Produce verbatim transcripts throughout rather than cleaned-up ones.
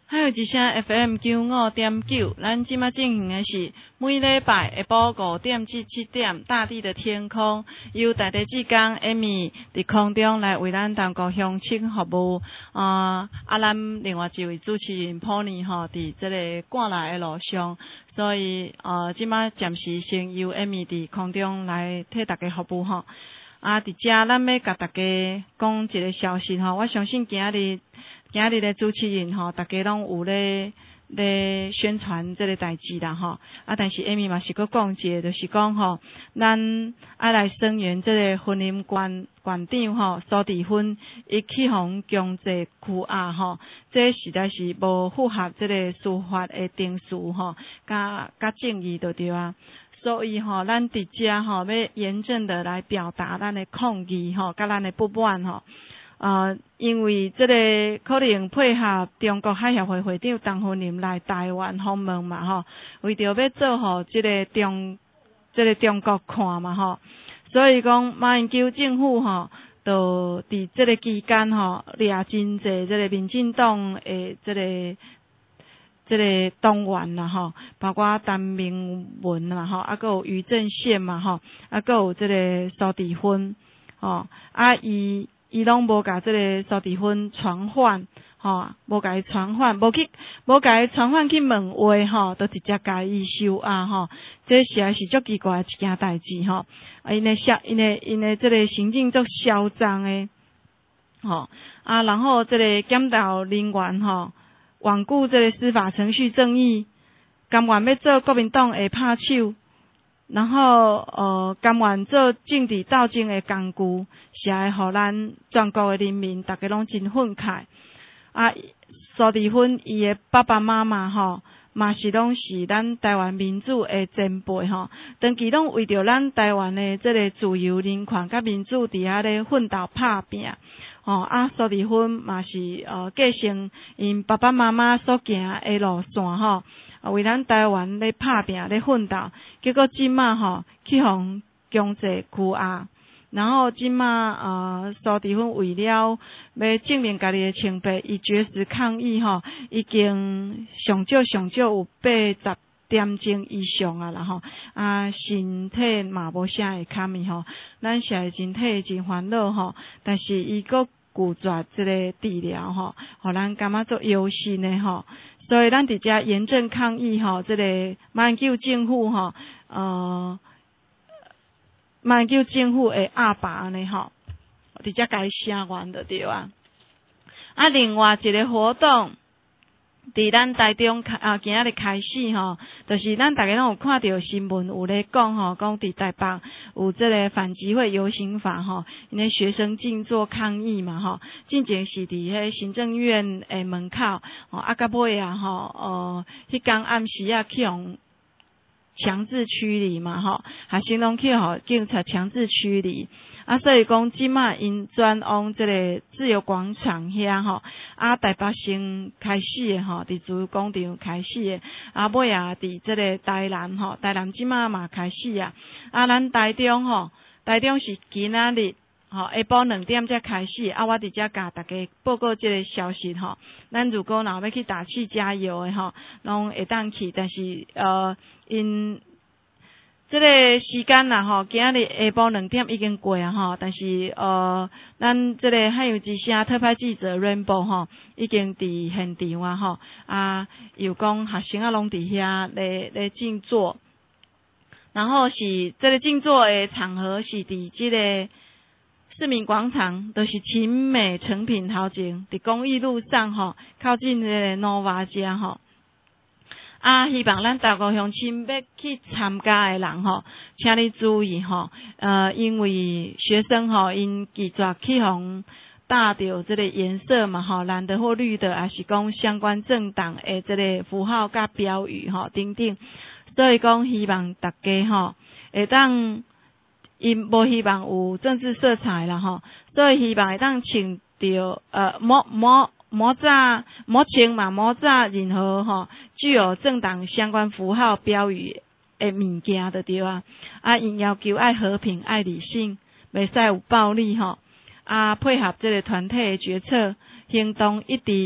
还有一声 F M 九五点九，咱即马进行的是每礼拜下晡五点至七点，大地的天空由大地志工 Amy 伫空中来为咱同国乡亲服务。啊、呃，啊，咱另外一位主持人 Pony 吼，伫这个赶来的路上，所以呃，即马暂时先由 Amy 伫空中来替大家服务吼。啊，伫遮咱要甲大家讲一个消息吼，我相信今日今日的主持人吼，大家拢有咧咧宣传这个代志啦吼。啊，但是 Amy 嘛是搁讲一个，就是讲吼，咱爱来声援这个婚姻馆馆长吼苏迪芬，伊去互强制拘押吼，这实在是无符合这个司法的定序吼，甲甲正义就对啊。所以吼，咱伫遮吼要严正的来表达咱的抗议吼，甲咱的不满吼。呃，因为这个可能配合中国海协会会长陈芬霖来台湾访问嘛吼，为着要做好这个中这个中国看嘛吼，所以讲马英九政府吼，就伫这个期间吼，掠真济这个民进党的这个这个党员啦吼，包括陈明文嘛吼，啊，搁有于正宪嘛吼，啊，搁有这个苏迪芬吼，啊伊。伊拢无甲即个苏迪芬传唤，吼，无甲伊传唤，无去，无甲伊传唤去问话，吼，都直接甲伊收押，吼，这实在是足奇怪一件代志，吼，啊，因诶嚣，因诶因诶即个行径足嚣张诶，吼，啊，然后即个检调人员，吼，罔顾即个司法程序正义，甘愿要做国民党诶拍手。然后，呃，甘愿做政治斗争的工具，是爱互咱全国的人民，大家拢真愤慨。啊，苏迪芬伊的爸爸妈妈吼，嘛是拢是咱台湾民主的前辈吼，长期拢为着咱台湾的这个自由、人权甲民主伫遐咧奋斗拍拼。吼、哦、啊，苏迪芬嘛是呃继承因爸爸妈妈所行的路线吼，为咱台湾咧拍拼咧奋斗，结果即马吼去互强制拘押，然后即马呃苏迪芬为了要证明家己的清白，伊绝食抗议吼，已经上少上少有八十点钟以上啊啦吼，啊身体嘛无啥会堪咪吼，咱现在身体真烦恼吼，但是伊佫拒绝这个治疗吼，互咱感觉做忧心的吼，所以咱伫遮严正抗议吼，这个马英九政府吼，呃，马英九政府的阿爸安尼吼，伫遮甲伊声援就对啊。啊，另外一个活动。伫咱台中啊，今仔日开始吼，就是咱大家拢有看到新闻有咧讲吼，讲伫台北有这个反集会游行法吼，因为学生静坐抗议嘛吼，进前是伫迄行政院诶门口，吼啊甲尾啊吼，呃，迄天暗时啊去互强制驱离嘛吼，学生拢去互警察强制驱离。啊，所以讲即马因转往这个自由广场遐吼，啊台北先开始诶吼，伫自由广场开始诶，啊尾啊伫这个台南吼，台南即马嘛开始啊，啊咱台中吼，台中是今仔日吼下晡两点才开始，啊我伫遮甲大家报告即个消息吼，咱如果若要去打气加油诶吼，拢会当去，但是呃因。这个时间啦吼，今仔日下晡两点已经过啊吼，但是呃，咱这个汉有之声特派记者 Rainbow 吼，已经伫现场啊吼，啊又讲学生啊拢伫遐咧咧静坐，然后是这个静坐的场合是伫这个市民广场，都、就是勤美诚品头前，伫公益路上吼，靠近这个 Nova 家吼。啊，希望咱大国乡亲要去参加的人吼，请你注意吼，呃，因为学生吼因拒绝去互搭着这个颜色嘛吼，蓝的或绿的，也是讲相关政党的这个符号甲标语吼等等，所以讲希望大家吼会当，因无希望有政治色彩啦吼，所以希望会当穿着呃莫莫。莫炸莫穿嘛，莫炸任何吼具有政党相关符号标语的物件就对啊。啊，因要求爱和平、爱理性，袂使有暴力吼。啊，配合这个团体的决策行动，一直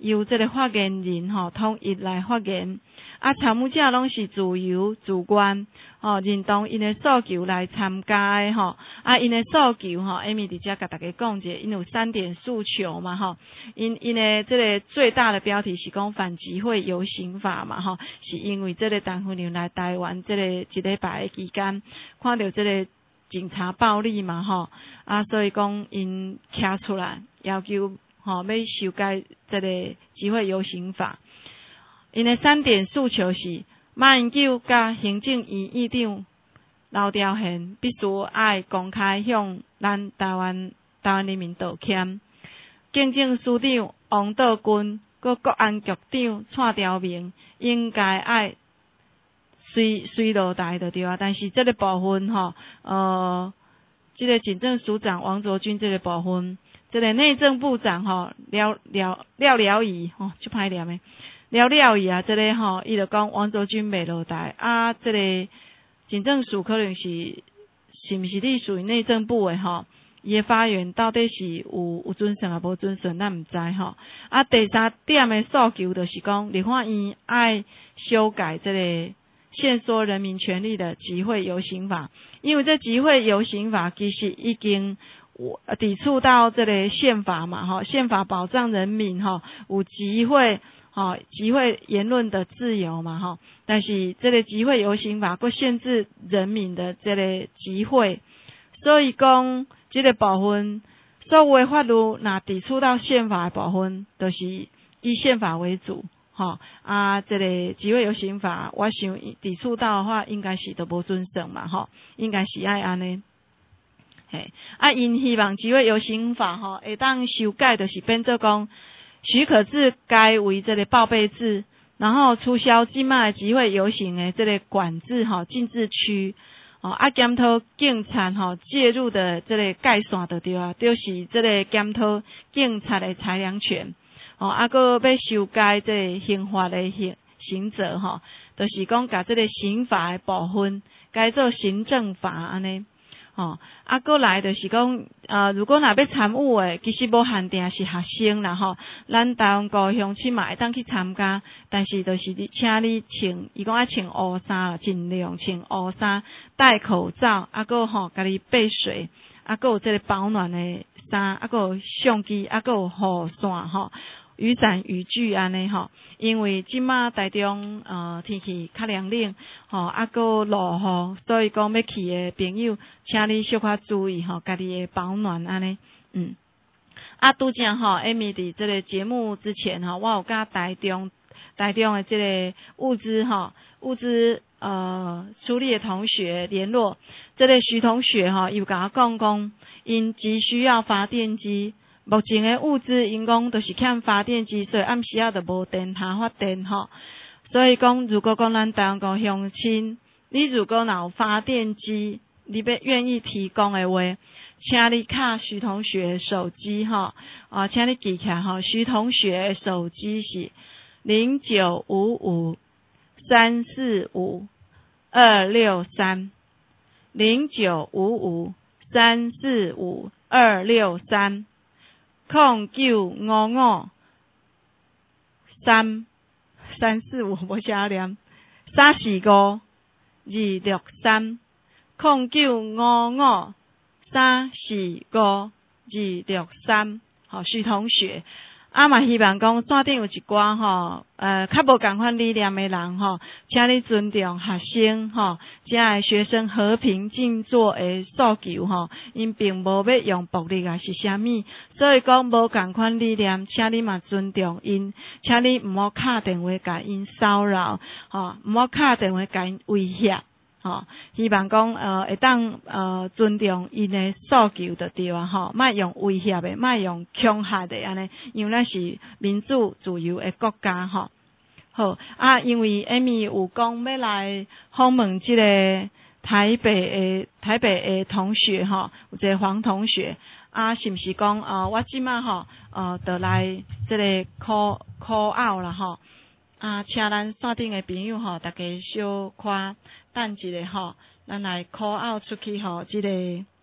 由这个发言人吼统一来发言，啊，参与者拢是自由自愿，吼认同因的诉求来参加的吼，啊，因的诉求吼，艾米伫遮甲大家讲者，因有三点诉求嘛吼，因因的这个最大的标题是讲反集会游行法嘛吼，是因为这个陈云林来台湾这个一礼拜的期间，看到这个警察暴力嘛吼，啊，所以讲因徛出来要求吼要修改这个集会游行法。因的三点诉求是：马英九甲行政院院长刘兆玄必须爱公开向咱台湾台湾人民道歉。警政署长王道军佮国安局长蔡朝明应该爱随随落台就对啊，但是这个部分吼，呃，这个警政署长王卓君这个部分，这个内政部长吼廖廖廖廖仪吼，就歹念诶。了了伊啊，这个吼，伊就讲王卓君袂落台啊，这个警政署可能是是毋是隶属于内政部诶吼，伊诶发言到底是有有准顺啊无准顺，咱毋知吼。啊，第三点诶诉求就是讲，立法院爱修改这个限缩人民权利的集会游行法，因为这集会游行法其实已经抵触到这个宪法嘛吼，宪法保障人民吼有集会。吼，集会言论的自由嘛，吼，但是这个集会游行法，佫限制人民的这个集会，所以讲这个部分，所有的法律若抵触到宪法的部分，都、就是以宪法为主，吼啊，这个集会游行法，我想抵触到的话，应该是都无准绳嘛，吼，应该是爱安尼。嘿，啊，因希望集会游行法吼会当修改，就是变做讲。许可制改为这个报备制，然后取消即卖集会游行的这个管制吼禁制区，哦啊检讨警察吼介入的这个界线就对啊，就是这个检讨警察的裁量权，哦啊搁要修改这个刑法的刑刑责吼，就是讲甲这个刑法的部分改做行政法安尼。哦，啊，过来就是讲，呃，如果若要参与诶，其实无限定是学生啦吼，咱台湾高乡亲嘛会当去参加，但是就是你，请你穿，伊讲爱穿乌衫，尽量穿乌衫，戴口罩，啊，个吼，家己备水，啊，个有这个保暖诶衫，啊，个有相机，啊，个有雨伞吼。雨伞、雨具安尼吼，因为即马台中呃天气较凉冷，吼啊个落雨，所以讲要去的朋友，请你小可注意吼，家己的保暖安尼，嗯。啊，拄则吼，艾米伫这个节目之前吼，我有甲台中台中的这个物资吼，物资呃处理的同学联络，这个徐同学吼，伊有甲我讲讲，因急需要发电机。目前的物资，因讲都是欠发电机，所以暗时啊就无电通发电吼。所以讲，如果讲咱台湾个乡亲，你如果若有发电机，你要愿意提供的话，请你卡徐同学手机吼，啊，请你记起来吼，徐同学手机是零九五五三四五二六三零九五五三四五二六三。空九五五三三四五，无写念三四五二六三，空九五五三四五二六三。好，徐同学，啊嘛希望讲线顶有一寡吼，呃，较无共款理念的人吼，请你尊重学生吼，遮个学生和平静坐的诉求吼，因并无要用暴力啊是啥物，所以讲无共款理念，请你嘛尊重因，请你毋好敲电话甲因骚扰，吼，毋好敲电话甲因威胁。吼，希望讲呃会当呃尊重因的诉求就对啊吼，莫用威胁的，莫用恐吓的安尼，因为咱是民主自由的国家吼。好啊，因为艾米有讲要来访问即个台北的台北的同学吼，有一个黄同学啊，是毋是讲呃我即马吼呃就来即个 call call out 啦吼。啊，请咱线顶的朋友吼，大家小可等一下吼，咱来 call out 出去吼，即、這個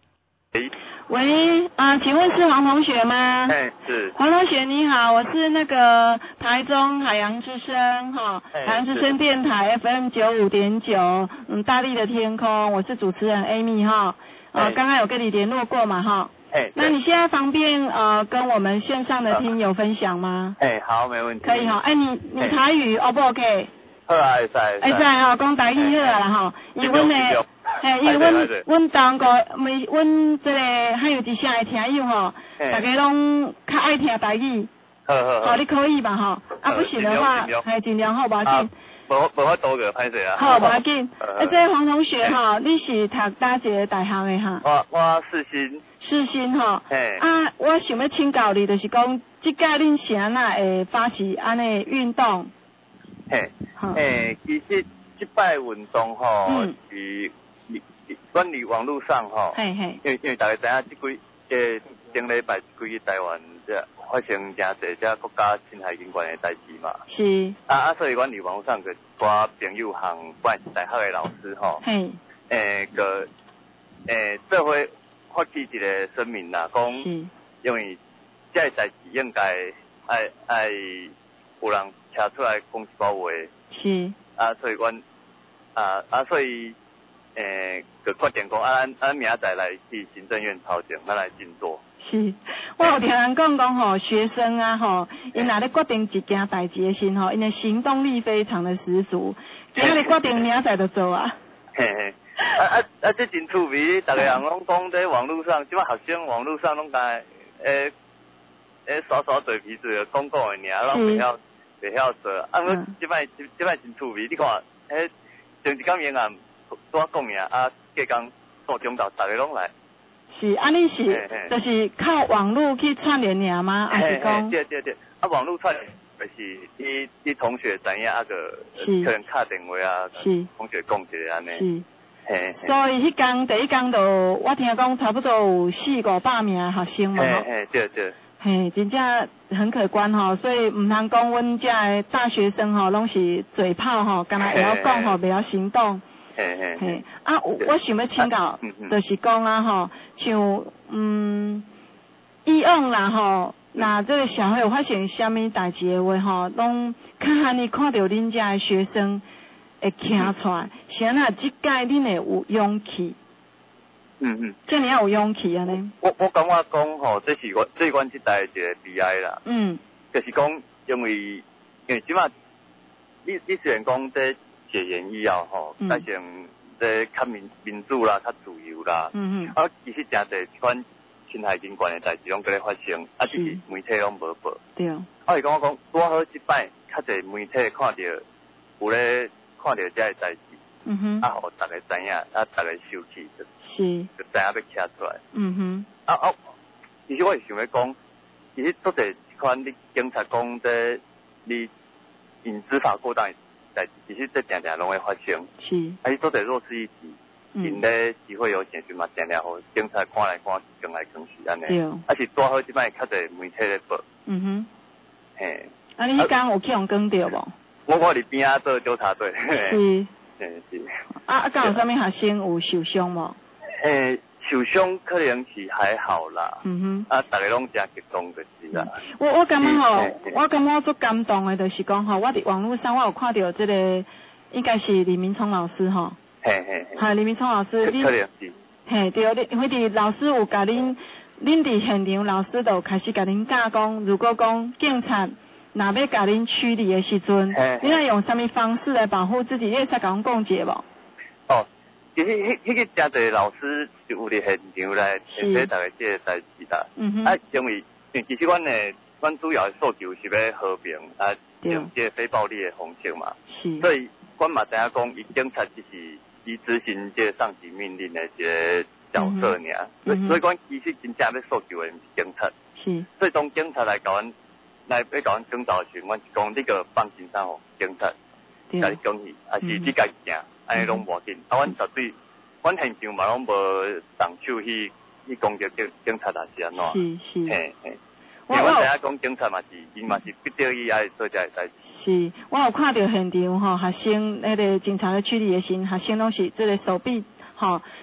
喂，啊，请问是黄同学吗？ 哎，是。 黄同学你好，我是那个台中海洋之声哈，海洋之声电台 F M 九五点九，嗯，大地的天空，我是主持人 Amy 哈，呃，刚刚有跟你联络过嘛哈？哎，那你现在方便呃跟我们线上的听友分享吗？ 哎，好，没问题。 可以哈，哎，你你台语 O 不 OK？ 好啊，会使会使吼，讲台语好啊啦吼，因为阮诶，嘿，因为阮阮当个每阮即个还有一声诶听友吼，大家拢较爱听台语。好好好，你可以吧吼？啊，不行的话，还尽量好，无要紧。 无无法度个，歹势啊。 好，无要紧。啊，这黄同学吼，你是读哪一个大学诶哈？ 我我世新。 世新吼。嘿。啊，我想要请教你，就是讲，即届恁是安那会发起安尼运动？ 嘿，诶，其实即摆运动吼，嗯、是阮伫网络上吼，嘿嘿，因为因为大家知影即几个顶礼拜即几台湾即发生真侪只国家侵害人权的代志嘛，是啊啊，所以阮伫网络上个寡朋友和关大学的老师吼，嘿，诶个诶做伙发起一个声明啦，讲因为这代志应该爱爱有人。徛出来讲一包话，是啊，所以阮啊啊，所以诶，就决定讲啊，咱咱明仔载来去行政院朝廷，咱来静坐。是，我有听人讲讲吼，学生啊吼，因若咧决定一件代志的时吼，因的行动力非常的十足，今日决定明仔载就做啊。嘿嘿，啊啊啊，这真趣味，逐个人拢讲在网络上，即摆学生网络上拢甲诶诶刷刷嘴皮子讲讲的尔，拢袂晓。袂晓做，啊！我即摆即即摆真趣味，你看，迄上一工演啊，拄讲尔，啊，隔工到中昼，逐个拢来。是，啊，你是就是靠网络去串联尔吗？还是讲？对对对，啊，网络串联就是你你同学知影啊个，可能敲电话啊，是同学讲一下安尼。是。嘿。所以迄工第一工就我听讲差不多有四五百名学生嘛。嘿嘿，对对。嘿，真正很可观吼，所以唔通讲阮遮的大学生吼，拢是嘴炮吼，干那会晓讲吼，袂晓行动。嘿嘿嘿。啊，我想要请教，就是讲啊吼，像嗯，以往啦吼，那这个社会有发生虾米代志的话吼，拢较罕你看到恁遮的学生会行出来，是安那即届恁会有勇气？嗯嗯，这你要有勇气啊呢。我我感觉讲吼，这是我这是阮这代一个悲哀啦。嗯，就是讲，因为因为即马，你你虽然讲这戒严以后吼，改成这较民民主啦，较自由啦。嗯嗯。啊，其实真侪款侵害人权的代志拢在咧发生，啊，只是媒体拢无报。对。啊，是讲我讲拄好即摆，较侪媒体看到有咧看到这个代志。嗯哼，啊，互大家知影，啊，大家受气就，是，就知影要徛出来。嗯哼，啊啊，其实我是想要讲，其实做者一款你警察讲这，你因执法过当的代志，其实这常常拢会发生。是，啊，做者弱势一级，因咧机会有现实嘛，常常互警察看来看去，讲来讲去安尼。对。啊是拄好即摆较侪媒体咧报。嗯哼。嘿。啊，你迄工有去用讲着无？我我伫边仔做纠察队。是。是啊啊，敢有啥物学生有受伤无？诶，受伤可能是还好啦。嗯哼。啊，大家拢真激动就是啦。我我感觉吼，我感觉足感动的，就是讲吼，我伫网络上我有看到这个，应该是李明聪老师吼。嘿嘿。系李明聪老师，你可能是。嘿，对，你因为伫老师有甲恁，恁伫现场老师就开始甲恁教讲，如果讲警察。若要甲恁驱离的时阵，你要用什么方式来保护自己？你会使甲阮讲解无？哦，其实迄迄个真侪老师就有伫现场来面对大家这个代志啦。嗯哼。啊，因为其实阮的阮主要的诉求是要和平啊，用这个非暴力的方式嘛。是。所以阮嘛知影讲，伊警察只是伊执行这个上级命令的一个角色尔。嗯。所以讲，其实真正要诉求的毋是警察。是。所以当警察来甲阮。来要甲阮警导时，阮是讲你个放心上吼，警察甲你讲伊，还是你家己行，安尼拢无紧。啊，阮绝对，阮现场嘛拢无动手去去攻击警警察啊是安怎？是是。嘿嘿。因为阮知影讲警察嘛是，伊嘛是必得伊爱做遮个代志。是，我有看到现场吼，学生那个警察咧驱离的时，学生拢是这个手臂吼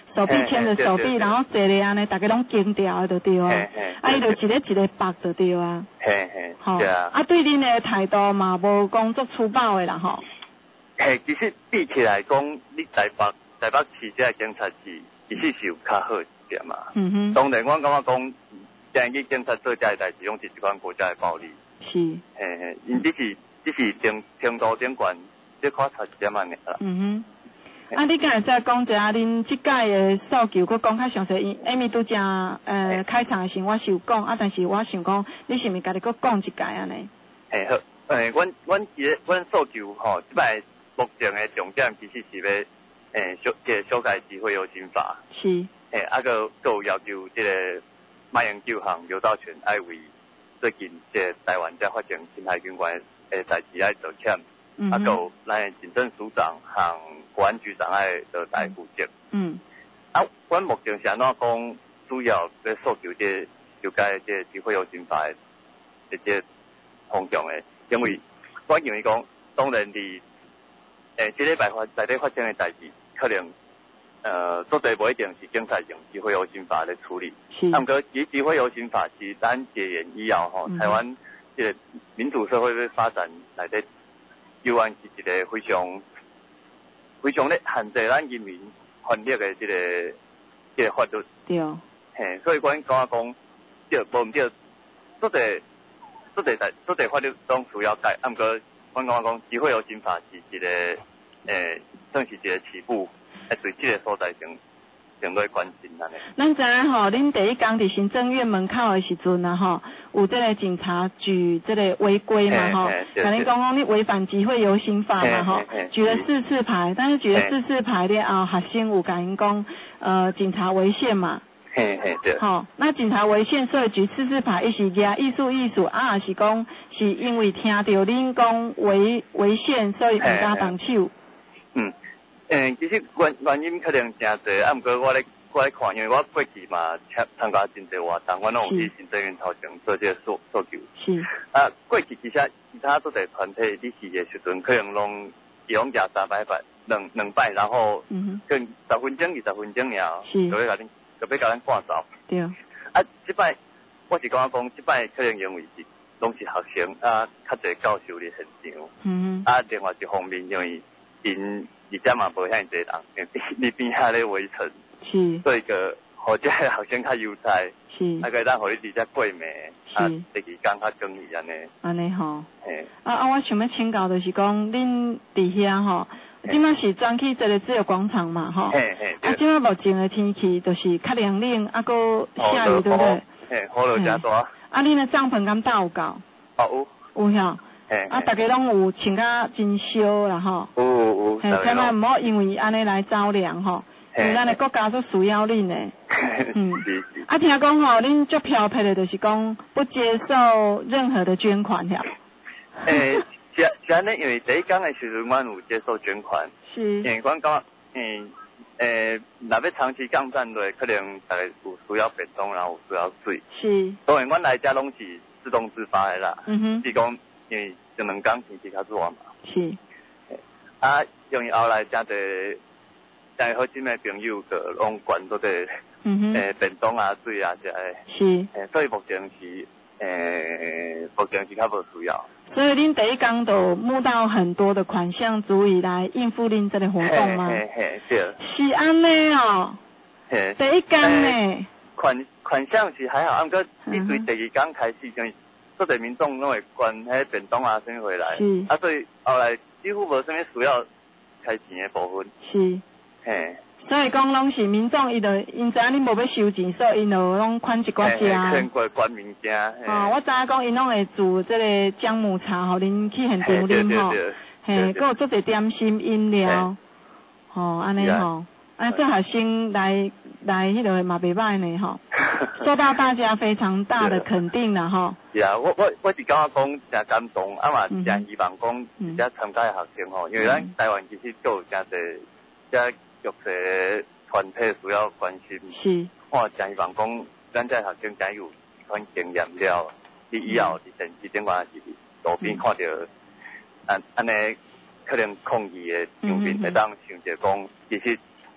手臂牵着手臂，然后坐咧安尼，大家拢惊掉就对啊。啊，伊就一个一个绑就对啊。 嘿嘿， 吼。啊，对恁的态度嘛，无讲作粗暴的啦吼。 嘿，其实比起来讲，你台北台北市这警察局其实是有较好一点嘛。嗯哼。当然，我感觉讲，现在警察做这代志，拢是一款国家的暴力。 是。 嘿嘿，因只是只是程程度顶悬，这块差一点仔尔啦。嗯哼。 啊，你刚才再讲一下恁即届的诉求，佮讲较详细。因 Amy 拄则呃开场的时我是有讲，啊，但是我想讲，你是毋是家己佮讲一届安尼？ 嘿好，诶，阮阮即个阮诉求吼，即摆目前的重点其实是要诶修即个修改机会优先法。 是。诶， 啊个佮有要求即个马英九和刘兆全爱为最近即个台湾在发生侵害军官诶代志来道歉。嗯。啊，佮咱警政署长和国安局长爱落来负责。嗯。啊，阮目前是安怎讲，主要要诉求即修改即机会优先法的即个方向的，因为我认为讲，当然伫诶即礼拜发内底发生的代志，可能呃做侪无一定是警察用机会优先法来处理。是。啊，毋过其机会优先法是咱戒严以后吼，台湾即个民主社会要发展内底，有关是一个非常。非常咧限制咱人民权利的这个这个法律。对。嘿，所以阮感觉讲，对无毋对，做侪做侪代做侪法律拢需要改。啊，毋过阮感觉讲，机会优先法是一个诶，算是一个起步，诶，对这个所在上相对关心安尼。 咱知影吼，恁第一工伫行政院门口的时阵啊，吼，有这个警察局这个违规嘛，吼，甲你讲讲你违反集会游行法嘛，吼，举了四次牌，但是举了四次牌了后，学生有甲因讲，呃，警察违宪嘛。 嘿嘿对。 好，那警察违宪，所以举四次牌，伊是举艺术艺术啊，也是讲是因为听到恁讲违违宪，所以毋敢动手。 嗯。诶，其实原原因可能真侪，啊，毋过我咧我咧看，因为我过去嘛参参加真侪活动，我拢有去行政院头前做这个诉诉求。是。啊，过去其实其他做侪团体理事的时阵，可能拢伊拢举三摆摆，两两摆，然后跟十分钟、二十分钟了，就要甲恁就要甲咱赶走。对。啊，即摆我是感觉讲，即摆可能因为是拢是学生啊，较侪教授伫现场。嗯。啊，另外一方面因为因。而且嘛无遐济人，你边下咧围城，是，所以个或者学生较优待，是，啊个咱互你直接过暝，啊，第二工较容易安尼。 安尼吼，嘿，啊啊，我想要请教就是讲，恁伫遐吼，即摆是转去这个自由广场嘛，吼，嘿嘿，啊，即摆目前的天气就是较凉冷，啊个下雨对不对？ 嘿，雨落真大。 啊，恁的帐篷敢搭有够？ 哦有。有吓。啊，大家拢有穿甲真烧啦吼， 有有， 嘿，千万毋好因为安尼来着凉吼，因为咱的国家都需要恁的。嗯，啊，听讲吼，恁足漂泊的，就是讲不接受任何的捐款呀。 诶，是是安尼，因为第一工的时阵，阮有接受捐款，是，因为阮感觉，嗯，诶，若要长期抗战落，可能大概有需要便当，然后有需要水，是，当然阮来遮拢是自动自发的啦，嗯哼，是讲。因为就两工天气较热嘛，是，啊，因为后来真侪真好姊妹朋友个拢管做个，嗯哼，诶，便当啊、水啊这些，是，诶，所以目前是，诶，目前是较无需要。 所以恁第一工就募到很多的款项，足以来应付恁这个活动吗？ 嘿嘿对。 是安尼哦，嘿，第一工呢？ 款款项是还好，啊，毋过你对第二工开始就。做侪民众拢会捐迄便当啊，啥物回来，是啊，所以后来几乎无啥物需要开钱的部分，是，嘿， 所以讲拢是民众伊就因知影恁无要收钱，所以因就拢款一寡食， 捐过捐物件。 哦，我知影讲因拢会煮这个姜母茶，互恁去现场啉吼，嘿，佮有做侪点心饮料，吼，安尼吼。啊，这学生来来迄个嘛袂歹呢吼，受到大家非常大的肯定啦吼。 是啊，我我我是感觉讲真感动，啊嘛真希望讲而且参加的学生吼，因为咱台湾其实都有真侪遮弱势团体需要关心。是。我真希望讲咱这学生真有一款经验了，你以后伫电视顶或是路边看到，安安尼可能抗议的场面会当想着讲，其实。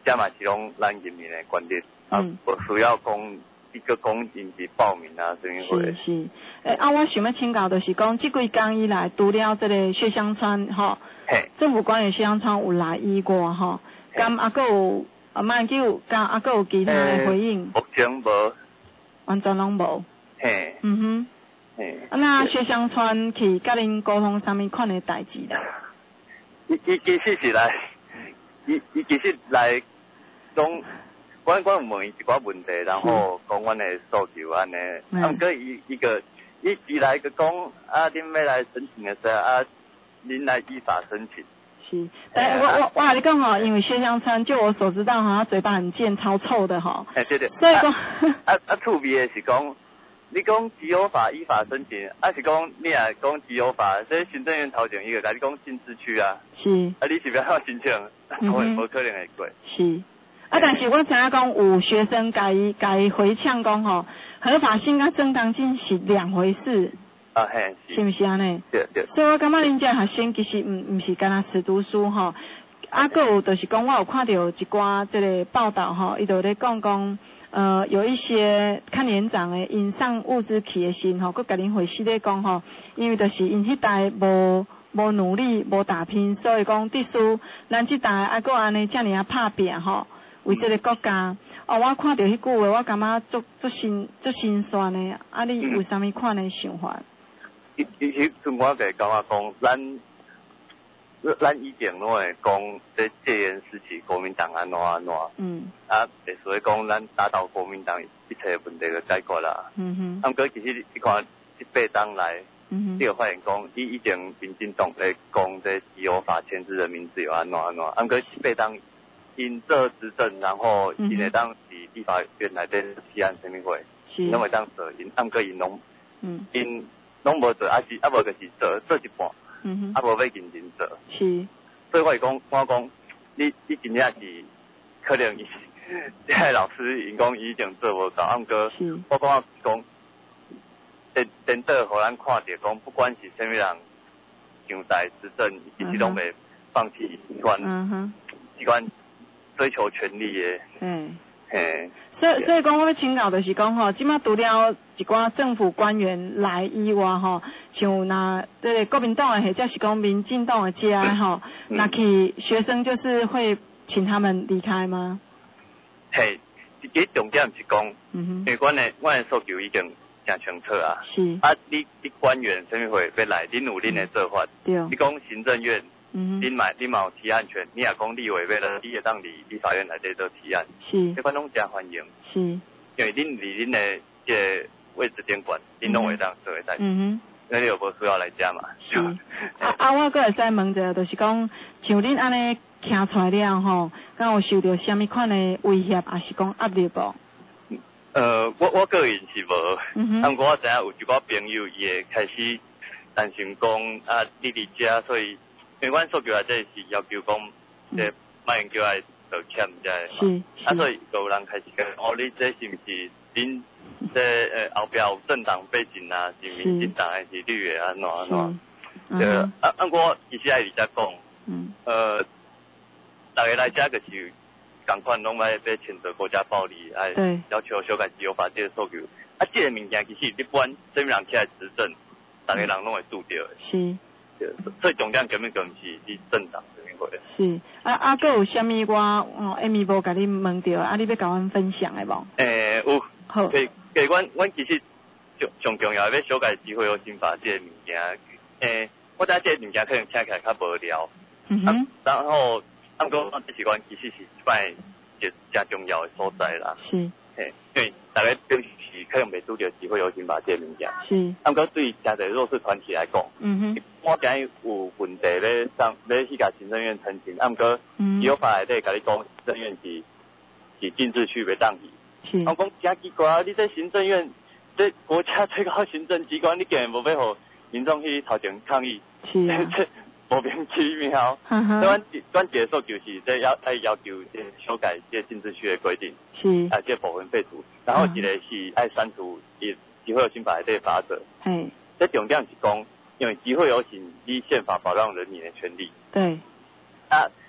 这嘛是拢咱人民的权利，啊，不需要讲一个讲引起报名啊，什么是是，诶啊，我想要请教就是讲，这几工以来，除了这个薛湘川吼，政府官员薛湘川有来伊过吼，咁啊个有啊曼九，咁啊个有其他的回应？ 目前无， 完全拢无。嘿，嗯哼，嘿，啊那薛湘川去甲恁沟通啥物款的代志啦？ 伊伊其实是来，伊伊其实来讲，阮阮问伊一寡问题，然后讲阮的诉求安尼。啊，毋过伊伊个伊伊来个讲啊，恁要来申请的时候啊，恁来依法申请。 是，但我我我跟你讲吼，因为薛湘川，就我所知道哈，他嘴巴很贱，超臭的哈。 哎，对对。 所以讲， 啊啊，趣味的是讲。你讲自由法依法申请，还是讲你也讲自由法？这行政院头前伊个甲你讲禁止区啊， 是， 啊你是不要申请，当然无可能会过。 是，啊但是我知影讲有学生甲伊甲伊回呛讲吼，合法性甲正当性是两回事。 啊嘿， 是毋是安尼？ 对对。 所以我感觉恁这学生其实毋毋是干那死读书吼，啊个有就是讲我有看到一寡这个报道吼，伊就咧讲讲。呃，有一些看年长的，因上物资去的时吼，佮甲恁回事咧讲吼，因为就是因迄代无无努力，无打拼，所以讲必须咱即代啊，佮安尼遮尔啊拍拼吼，为这个国家。哦，我看到迄句话，我感觉足足心足心酸的。啊，你有啥物款的想法？ 伊伊迄阵我个感觉讲，咱咱以前拢会讲，在戒严时期国民党安怎安怎，嗯，啊，所以讲咱打倒国民党一切问题就解决啦。嗯哼。啊，毋过其实你看这八党来，嗯哼，你有发现讲，伊以前民进党咧讲这自由法牵制人民自由安怎安怎，啊，毋过这八党因做执政，然后因会当是立法院内底提案什么会，拢会当做因，啊，毋过因拢，嗯，因拢无做，啊是啊无就是做做一半。嗯哼，啊无要认真做，是，所以我是讲，我讲，你你真正是可能伊，这个老师因讲伊已经做无够，啊毋过，我感觉讲，真真的互咱看着讲，不管是啥物人上台执政，其实拢袂放弃一款，嗯哼，一款追求权力的，嗯，嘿。 所以，所以讲，我要请教就是讲吼，即马除了一寡政府官员来以外吼，像那这个国民党的或者是讲民进党的这吼，那去学生就是会请他们离开吗？ 嘿，一个重点是讲，因为阮的阮的诉求已经真清楚啊。是。啊，你你官员什么会要来？恁有恁的做法。对。你讲行政院。嗯，恁嘛恁嘛有提案权，你也讲立委为了你会当离立法院内底做提案，是，这款拢真欢迎，是，因为恁离恁的这个位置顶悬，恁拢会当做会代，嗯哼，那你又无需要来遮嘛，是。 啊啊，我阁会使问者，就是讲像恁安尼行出来了吼，敢有受到什么款的威胁，还是讲压力无？ 呃，我我个人是无，嗯哼，但我知影有一寡朋友伊会开始担心讲啊，你伫遮所以。因为阮诉求啊，这是要求讲，这马英九来道歉，才是。啊，所以有人开始讲，哦，你这是毋是恁这呃后壁有政党背景啊？是民进党还是绿的安怎安怎？对，啊啊，我其实爱伫遮讲，嗯，呃，大家来遮就是共款拢爱要谴责国家暴力，爱要求修改自由法这个诉求。啊，这个物件其实一般什么人起来执政，大家人拢会拄着的。是。所以重点根本就是你政党这边回。是，啊啊，还有啥物我哦艾米无甲你问到，啊，你要甲阮分享的无？ 诶、欸，有。好。给给阮阮其实上上重要要修改机会优先法这个物件，诶、欸，我知这个物件可能听起来较无聊。嗯哼。啊、然后，啊，不过这是阮其实是一摆一真重要的所在啦。是。嘿，因为大家表示可能袂拄着机会优先法这个物件。是。啊，不过对真侪弱势团体来讲，嗯哼。我今日有问题咧，上咧去甲行政院澄清，啊，毋过自由法内底甲你讲，行政院是是禁制区袂当去。我讲真奇怪，你这行政院，这国家最高行政机关，你竟然无要互民众去头前抗议，是啊，这莫名其妙。所以阮阮结束就是这要爱要求修改这禁制区的规定，是啊，这部分废除，然后一个是爱删除以机会优先法内底法则。嘿，这重点是讲。因为集会游行依宪法保障人民的权利。对。啊，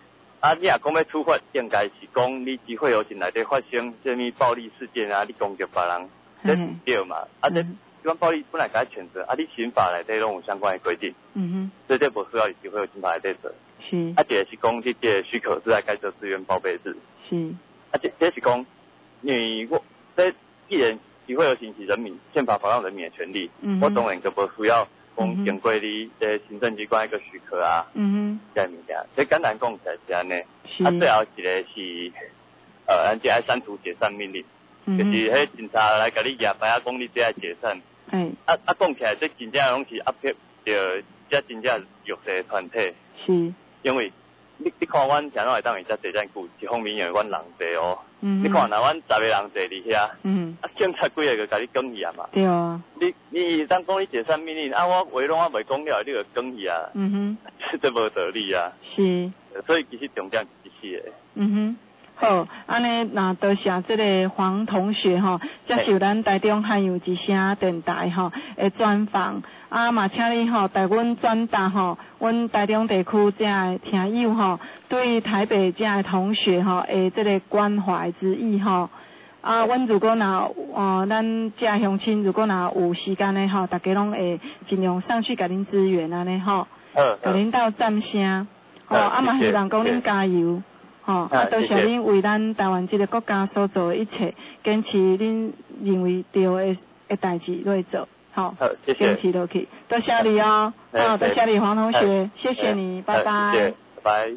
啊，你若讲要处罚，应该是讲你集会游行内底发生什么暴力事件啊，你攻击别人，这是对嘛？啊，这这款暴力本来该谴责，啊，你刑法内底拢有相关的规定，嗯哼，所以这无需要集会游行法内底做。是。啊，这是讲你这个许可是在该做资源报备制。是。啊，这这是讲，你我这既然集会游行是人民宪法保障人民的权利，嗯、我当然就不需要。讲经过你这行政机关一个许可啊，嗯哼，这物件，这简单讲起来是安尼。啊，最后一个是，呃，咱这爱删除解散命令，嗯、就是迄警察来甲你举牌啊，讲你这爱解散。嗯。啊啊，讲起来这真正拢是压迫着这真正弱势团体。是。因为你你看阮听拢会当会遮坐遮久，一方面因为阮人侪哦。嗯。你看若阮十个人坐伫遐，嗯。啊，警察几个就甲你讲去啊嘛。对啊。你你当讲你解散命令，啊，我话拢啊未讲了，你就讲去啊。嗯哼。这无道理啊。是。所以其实重点是这个。嗯哼。好，安尼那多谢这个黄同学吼，接受咱台中还有一声电台吼的专访，啊嘛请你吼带阮转达吼，阮台中地区这的听友吼，对台北这的同学吼的这个关怀之意吼，啊，阮如果若呃咱这乡亲如果若有时间的吼，大家拢会尽量上去甲恁支援安尼吼，甲恁斗赞声，吼啊嘛希望讲恁加油。吼、哦，啊，多谢恁为咱台湾这个国家所做的一切，坚持恁认为对的的代志来做，好、哦，坚持落去，多谢你哦，好、哦，多谢你黄同学，谢谢你，拜拜，拜拜。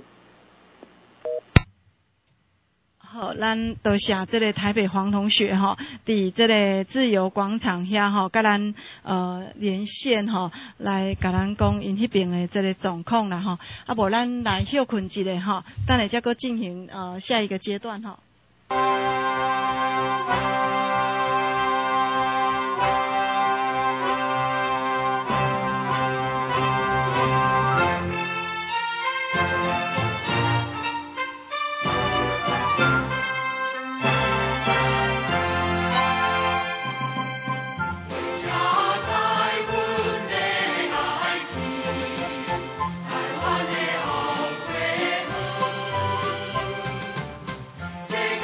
好，咱多谢这个台北黄同学吼，伫这个自由广场遐吼，甲咱呃连线吼，来甲咱讲因迄边的这个状况啦吼，啊无咱来休困一下吼，等下再搁进行呃下一个阶段吼。 Say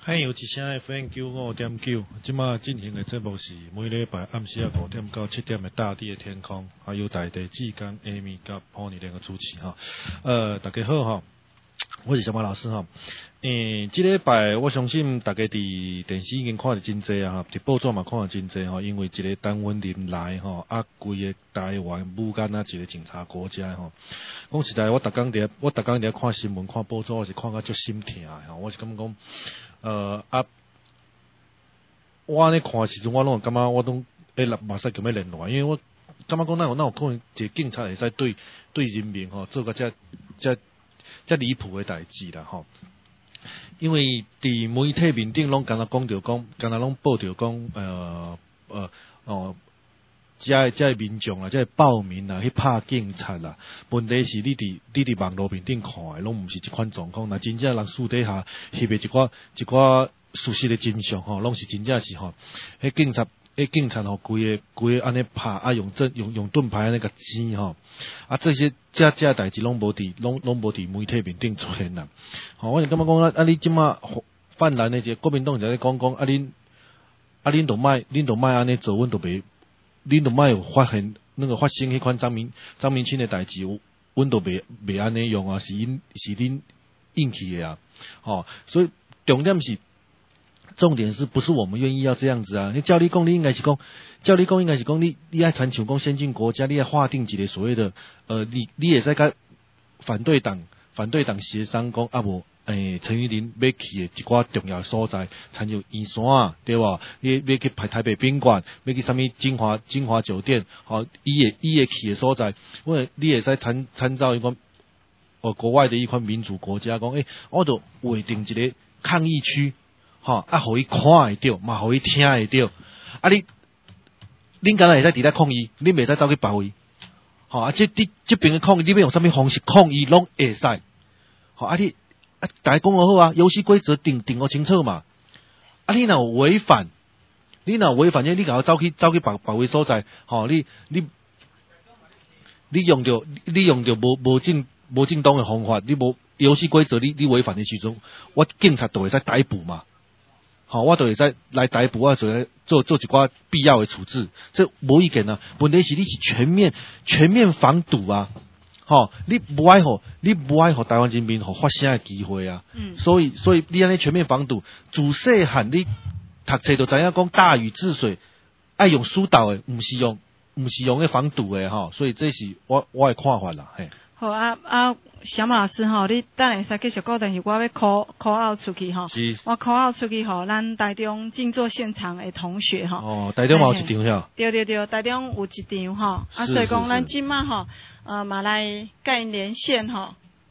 海有一声 F M 九五点九，即马进行的节目是每礼拜暗时啊五点到七点的大地的天空，还有大地志刚 Amy 甲 Pony 两个主持哈。呃，大家好哈，我是小马老师哈。诶，即礼拜我相信大家伫电视已经看得真济啊，伫报纸嘛看得真济吼，因为一个陈文林来吼，啊，规个台湾武干啊一个警察国家吼。讲实在，我逐工伫我逐工伫看新闻看报纸，我是看到足心疼吼，我是感觉讲。呃啊，我安尼看的时阵，我拢感觉我拢诶马上咁要联络，因为我感觉讲，那有那有可能一个警察会使对对人民吼做个遮遮遮离谱的代志啦吼。因为伫媒体面顶拢敢若讲着讲，敢若拢报着讲，呃呃哦，遮遮民众啊，遮暴民啊去拍警察啦。问题是你伫你伫网络面顶看的，拢毋是即款状况。那真正人私底下翕的一寡一寡事实的真相吼，拢是真正是吼，迄警察迄警察吼，规个规个安尼拍啊，用盾用用盾牌安尼个剪吼，啊这些遮遮代志拢无伫拢拢无伫媒体面顶出现啦。吼，我就感觉讲啊，啊你即马泛蓝的一个国民党就咧讲讲啊恁啊恁都卖恁都卖安尼做，阮都袂。恁都莫有发现那个发生迄款张明张明清的代志，阮都袂袂安尼用啊，是因是恁硬气的啊，吼、哦，所以重点是重点是不是我们愿意要这样子啊？你照你讲，你应该是讲，照你讲应该是讲，你你爱参像讲先进国家，你爱划定一个所谓的呃，你你也在甲反对党反对党协商讲啊无。诶，陈玉林要去的一寡重要所在，参像圆山啊，对吧？你要去排台北宾馆，要去什么金华金华酒店，好、哦，伊会伊会去的所在，因为你会使参参照一款呃国外的一款民主国家，讲诶，我就划定一个抗议区，吼、哦，啊，互伊看会到，嘛互伊听会到，啊你，恁敢若会使伫咧抗议，恁袂使走去别位，吼、哦，啊，这这这边的抗议，你要用什么方式抗议拢会使，吼、哦，啊你。啊，大家讲好啊，游戏规则定定好清楚嘛。啊，你若有违反，你若有违反，你甲我走去走去别别位所在，吼、哦，你你你用着你用着无无正无正当的方法，你无游戏规则，你你违反的时阵，我警察就会使逮捕嘛。好、哦，我就会使来逮捕，我就会做做一寡必要的处置，这无意见啊。问题是你是全面全面防堵啊。吼、哦，你不爱吼，你不爱吼台湾人民吼发声的机会啊。嗯。所以，所以你安尼全面防堵，自细汉你读册就知影讲大禹治水，爱用疏导的，毋是用毋是用个防堵的吼。所以这是我我的看法啦，嘿。 好啊啊，小马老师吼，你等下使继续讲，但是我要 call call out 出去吼。是。我 call out 出去吼，咱台中静坐现场的同学吼。 哦，台中嘛有一场是。 对对对，台中有一场吼，啊，所以讲咱即马吼。呃，马来甲因连线吼，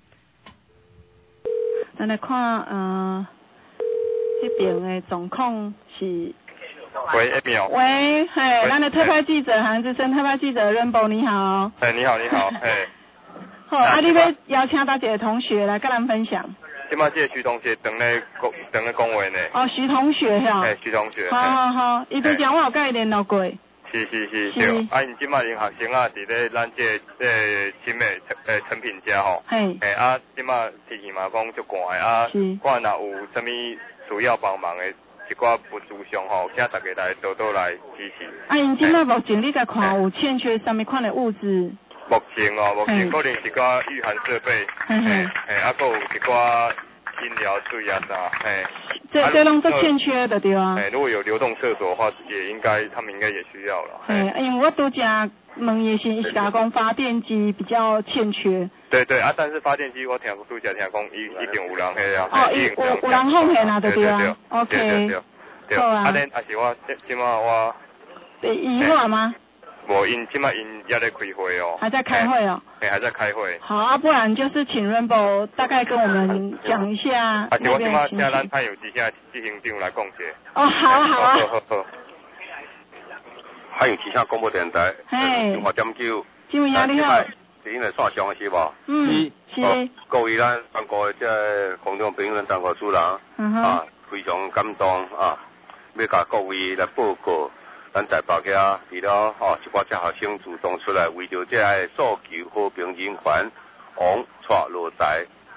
咱来看呃，迄边的状况是。 喂 ，Amy 喂，嘿，咱的特派记者，韩资深特派记者 Rainbow 你好。 哎，你好，你好，哎。 好，啊，你要邀请大家同学来跟咱分享。 今麦这个徐同学等咧讲等咧讲话呢。 哦，徐同学哈。 哎，徐同学。 好好好，伊之前我有甲伊联络过。 是是是，是对。啊，因即卖因学生啊，伫咧咱这这新的诶成品家吼。嘿。诶啊，即卖天气嘛讲足寒啊，看若有啥物需要帮忙的一寡物资上吼，请大家来多多来支持。啊， 因即卖目前你甲看有欠缺啥物款的物资？ 目前哦，目前可能是寡御寒设备，嘿嘿，诶啊，佫有一寡。饮料水啊啥，嘿， 这这拢是欠缺的对啊。 哎，如果有流动厕所的话，也应该他们应该也需要了。 哎，因为我拄则问也是是讲发电机比较欠缺。 对对啊，但是发电机我听拄则听讲一一定有人迄啊。 哦，有有人奉献啊，对对啊。OK。 对对对。好啊。啊，恁啊是我即即马我。 疑惑吗？ 我因今麦因也在开会哦， 还在开会哦， 哎，还在开会。 好啊，不然就是请 Rainbow 大概跟我们讲一下那边的情形。 啊，我今麦请咱太有之下执行长来讲解。 哦，好啊，好啊。 好好好。太有之下广播电台， 嘿， 中华点九。 请问你好。 是因为线上的是无？ 嗯，是。 各位咱全国的这观众朋友、全国主人，啊，非常感动啊，要甲各位来报告。咱在北遐，除了吼一寡只学生主动出来，为着这个诉求和平人权，王带落台，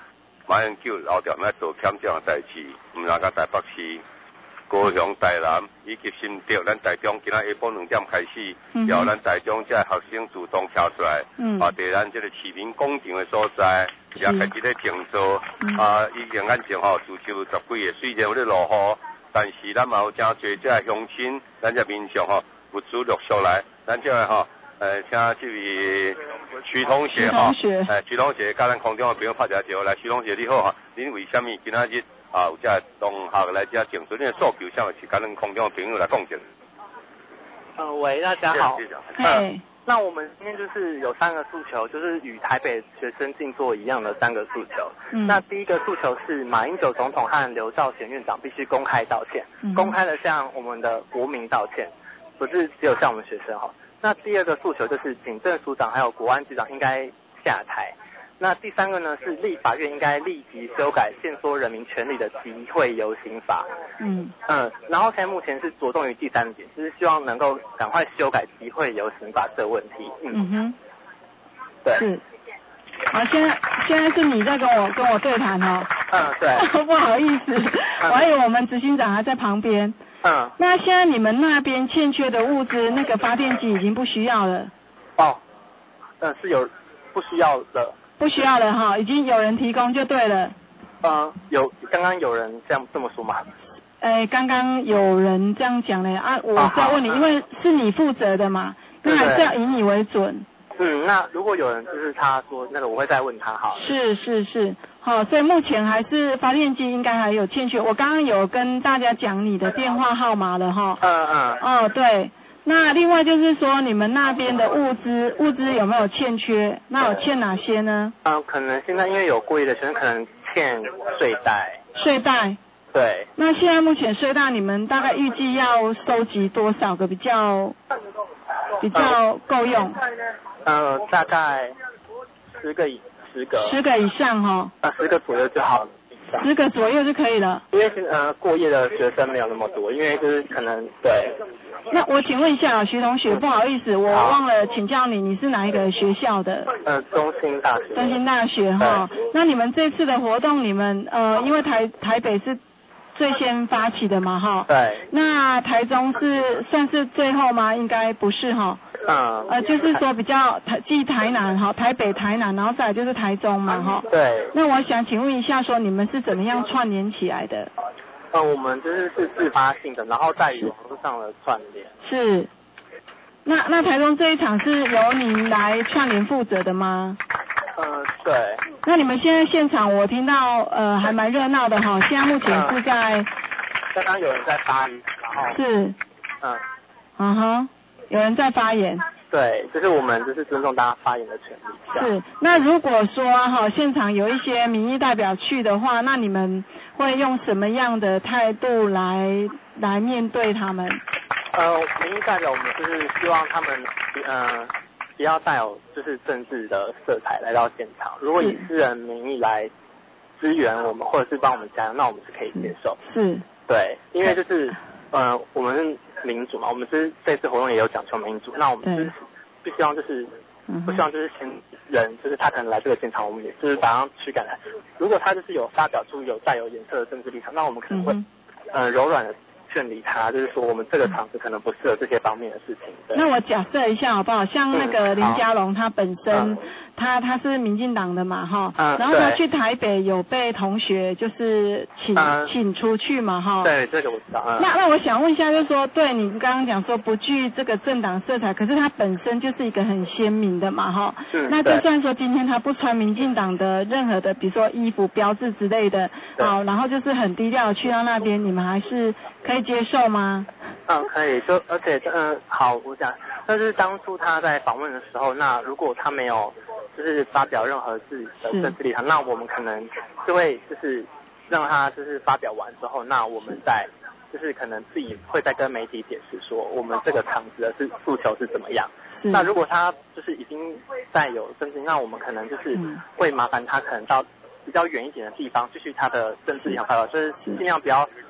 马英九老调来做欠这样代志，唔能够台北市、高雄、台南以及新竹，咱台中今仔下晡两点开始，由咱台中这学生主动跳出来，嗯、啊，伫咱这个市民广场的所在，也开始咧静坐，嗯、啊，已经眼前吼，自就十几个，虽然有咧落雨，但是咱嘛有真侪这乡亲，咱这民众吼，有主陆续来，咱这吼。呃，请这位徐同学哈，呃，徐同学，甲咱空中的朋友拍一下招，来，徐同学你好哈，恁为什么今仔日啊有这同学来这静坐？恁的诉求啥物是甲咱空中的朋友来讲一下？ 呃，喂，大家好。嗯，那我们今天就是有三个诉求，就是与台北学生静坐一样的三个诉求。嗯。那第一个诉求是马英九总统和刘兆玄院长必须公开道歉，嗯、公开的向我们的国民道歉，不是只有向我们学生哈。那第二个诉求就是警政署长还有国安局长应该下台。那第三个呢是立法院应该立即修改限缩人民权利的集会游行法。嗯嗯，然后现在目前是着重于第三点，就是希望能够赶快修改集会游行法这个问题。嗯, 嗯哼，对。 是。好，现在现在是你在跟我跟我对谈哦。 嗯，对。 不好意思，我还以为我们执行长还在旁边。 嗯， 那现在你们那边欠缺的物资，那个发电机已经不需要了。 哦，嗯，是有不需要的。 不需要了哈，已经有人提供就对了。 嗯，有刚刚有人这样这么说吗？ 哎，刚刚有人这样讲嘞啊，我再问你，因为是你负责的嘛，那还是要以你为准。 嗯，那如果有人就是他说那个，我会再问他好了。 是是是，好，所以目前还是发电机应该还有欠缺。我刚刚有跟大家讲你的电话号码了哈。 嗯嗯。 哦，对。那另外就是说，你们那边的物资物资有没有欠缺？那有欠哪些呢？ 嗯，可能现在因为有过夜的学生，可能欠睡袋。 睡袋。 对。 那现在目前睡袋，你们大概预计要收集多少个比较比较够用？ 呃，大概十个以十个。 十个以上哈。 啊，十个左右就好了。 十个左右就可以了。 因为呃过夜的学生没有那么多，因为就是可能对。 那我请问一下徐同学，不好意思，我忘了请教你，你是哪一个学校的？ 呃，中兴大学。 中兴大学哈。那你们这次的活动，你们呃，因为台台北是最先发起的嘛哈。 对。 那台中是算是最后吗？应该不是哈。 嗯。 呃，就是说比较台，继台南哈，台北、台南，然后再来就是台中嘛哈。 对。 那我想请问一下，说你们是怎么样串联起来的？ 呃，我们就是是自发性的，然后在网络上的串联。 是。那那台中这一场是由您来串联负责的吗？ 呃，对。 那你们现在现场我听到呃还蛮热闹的哈，现在目前是在。 刚刚有人在发言，然后。 是。 嗯。 嗯哼，有人在发言。 对，就是我们就是尊重大家发言的权利。 是，那如果说哈现场有一些民意代表去的话，那你们会用什么样的态度来来面对他们？ 呃，民意代表我们就是希望他们呃不要带有就是政治的色彩来到现场。如果以私人名义来支援我们或者是帮我们加油，那我们是可以接受。 是。 对，因为就是呃我们是民主嘛，我们是这次活动也有讲求民主，那我们就是不希望就是不希望就是先人就是他可能来这个现场，我们也就是把他驱赶来。如果他就是有发表出有带有颜色的政治立场，那我们可能会、嗯、呃柔软的劝离他，就是说我们这个场子可能不适合这些方面的事情。 那我假设一下好不好？像那个林佳龙他本身。嗯他他是民进党的嘛哈、嗯，然后他去台北有被同学就是请、嗯、请出去嘛哈。 对，这个我知道。嗯、 那那我想问一下，就是说，对你刚刚讲说不具这个政党色彩，可是他本身就是一个很鲜明的嘛哈。 嗯。 那就算说今天他不穿民进党的任何的，比如说衣服标志之类的，好，然后就是很低调的去到那边，你们还是可以接受吗？ 嗯，可以。就而且嗯，好，我想，但是当初他在访问的时候，那如果他没有。就是发表任何自己的政治立场，那我们可能就会就是让他就是发表完之后，那我们再就是可能自己会再跟媒体解释说我们这个场子的是诉求是怎么样。那如果他就是已经在有政治，那我们可能就是会麻烦他可能到比较远一点的地方继续他的政治立场发表，就是尽量不要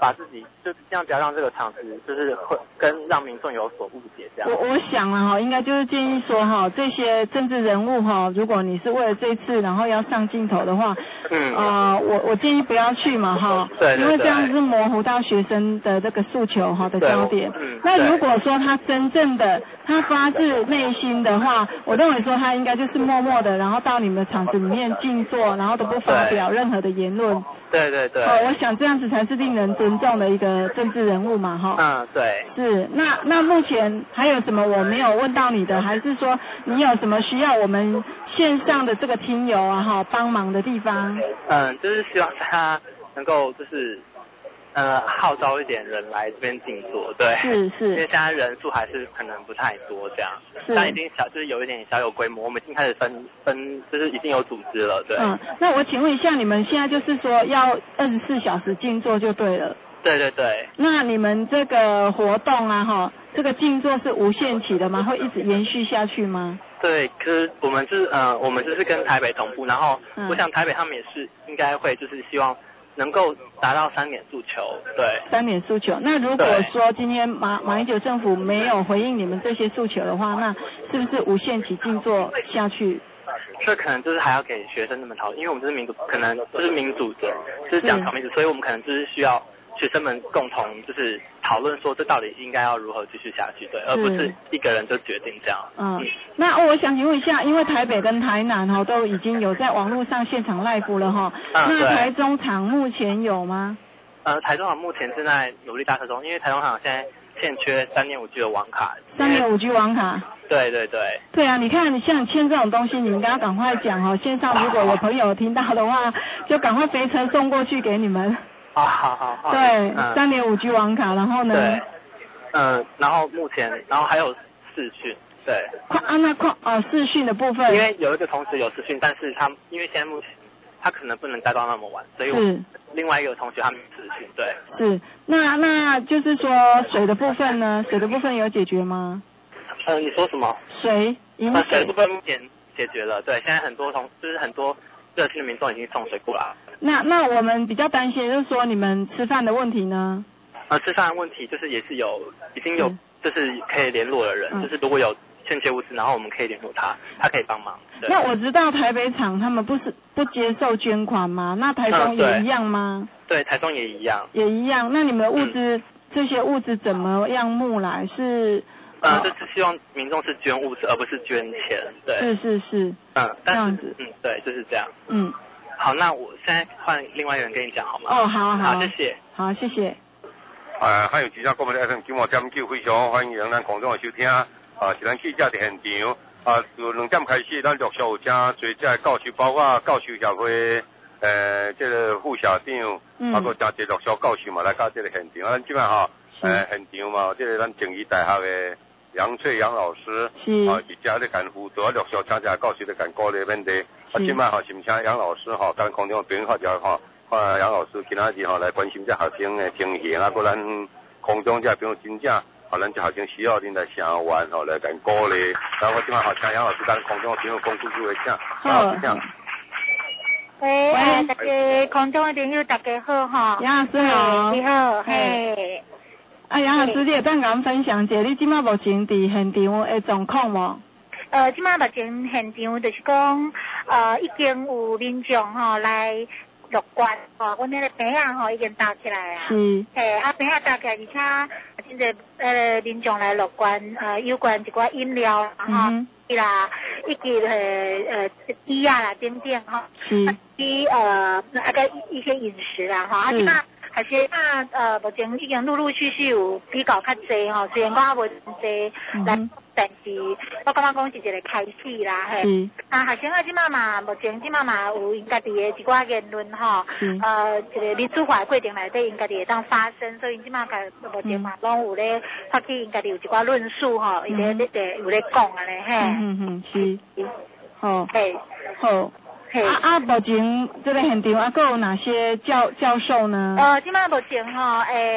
把自己就尽量不要让这个场子就是会跟让民众有所误解这样。 我我想了哈，应该就是建议说哈，这些政治人物哈，如果你是为了这次然后要上镜头的话，嗯，呃，我我建议不要去嘛哈，对，因为这样是模糊到学生的这个诉求哈的焦点。嗯，那如果说他真正的他发自内心的话，我认为说他应该就是默默的，然后到你们的场子里面静坐，然后都不发表任何的言论。 对对对。 哦，我想这样子才是令人尊重的一个政治人物嘛，哈。 嗯，对。 是，那那目前还有什么我没有问到你的，还是说你有什么需要我们线上的这个听友啊，哈，帮忙的地方？ 嗯，就是希望他能够就是呃号召一点人来这边静坐，对。 是是。 因为现在人数还是可能不太多这样，是。但已经小，就是有一点小有规模，我们已经开始分分，就是已经有组织了，对。 嗯，那我请问一下，你们现在就是说要二十四小时静坐就对了？ 对对对。 那你们这个活动啊，哈，这个静坐是无限期的吗？会一直延续下去吗？ 对，可是我们是呃，我们就是跟台北同步，然后我想台北他们也是应该会就是希望能够达到三点诉求，对。 三点诉求。那如果说今天马马英九政府没有回应你们这些诉求的话，那是不是无限期静坐下去？ 这可能就是还要给学生们讨论，因为我们这是民主，可能就是民主的，就是讲讨民主，所以我们可能就是需要学生们共同就是讨论说这到底应该要如何继续下去，对，而不是一个人就决定这样。 嗯，嗯那、哦、我想请问一下，因为台北跟台南哈、哦、都已经有在网络上现场 live 了哈、哦嗯，那台中场目前有吗？ 呃，台中场目前正在努力搭设中，因为台中场现在欠缺三点五 G 的网卡。 三点五 G 网卡。 对对对。 对啊，你看你像你签这种东西，你应该要赶快讲哦。线上如果有朋友听到的话，就赶快飞车送过去给你们。 啊，好好好。 对，三点五 G 网卡，然后呢？ 对。嗯、呃，然后目前，然后还有视讯，对。 快啊，那快哦，视讯的部分。 因为有一个同事有视讯，但是他因为现在目前他可能不能待到那么晚，所以我另外一个同学他没视讯，对。 是，那那就是说水的部分呢？水的部分有解决吗？ 呃，你说什么？ 水，饮水。水部分目前解决了，对，现在很多同就是很多热心的民众已经送水过来了。 那那我们比较担心就是说你们吃饭的问题呢？ 呃，吃饭的问题就是也是有已经有就是可以联络的人，嗯、就是如果有欠缺物资，然后我们可以联络他，他可以帮忙。 那我知道台北场他们不是不接受捐款吗？那台中也一样吗？ 嗯、对, 对，台中也一样。 也一样。那你们的物资、嗯、这些物资怎么样募来？是呃，就是希望民众是捐物资，而不是捐钱。对。 是是是。 嗯， 这样子。 嗯，对，就是这样。 嗯。 好，那我现在换另外一个人跟你讲好吗？ 哦，好好。 好，谢谢。 好，谢谢。 啊，还有其他各位 F M 九五点九，非常欢迎咱观众的收听。啊，是咱记者伫现场。啊，从两点开始，咱陆续有请侪只教授，包括教授协会，呃，这个副社长，包括真侪陆续教授嘛来到这个现场。咱即摆吼，呃，现场嘛，这个咱政治大学的杨翠杨老师，啊，伊遮咧干辅导，陆续请遮教授咧干鼓励问题。啊，即摆吼，是毋请杨老师吼，跟空中的朋友就吼，看杨老师今仔日吼来关心这学生的情形，啊，搁咱空中这朋友真正。好，咱就学生需要恁来声援吼，来跟鼓励。然后我今晚好请杨老师跟空中的朋友讲几句话讲。好，这样。 喂，大家空中的朋友大家好哈。 杨老师好。 你好，嘿。 啊，杨老师，你会当甲我们分享一下你即摆目前伫现场的状况无？ 呃，即摆目前现场就是讲，呃，已经有民众吼来。乐观吼，阮迄个饼仔吼已经搭起来啊。 是。 嘿，啊饼仔搭起来，而且真侪呃民众来乐观，呃有关一寡饮料啦吼，伊啦，以及呃呃鸡啊啦等等吼。 是。 伊呃啊个一些饮食啦吼，啊即摆还是啊呃目前已经陆陆续续有比较较济吼，虽然讲啊无真济来。但是我感觉讲是一个开始啦，嘿。啊，学生啊，即马嘛，目前即马嘛有因家己的一寡言论吼，呃，一个民主化的过程内底，因家己会当发声，所以即马个目前嘛，拢有咧发起因家己有一寡论述吼，伊咧咧有咧讲啊咧，嘿。 嗯嗯是。好。 嘿。 好。嘿。啊啊，目前这个现场啊，还有哪些教教授呢？ 呃，即马目前吼，诶。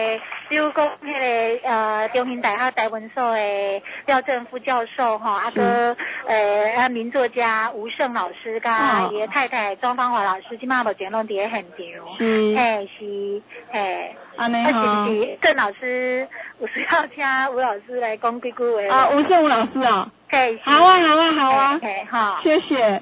比如讲迄个呃中兴大学台文所的廖正副教授吼，啊个呃啊名作家吴胜老师甲伊的太太庄芳华老师，即马目前拢伫咧现场。 是。 嘿是嘿。 安尼吼。 啊是不是郑老师有需要请吴老师来讲几句话？ 啊，吴胜吴老师啊。 嘿。 好啊好啊好啊。 嘿好。 谢谢。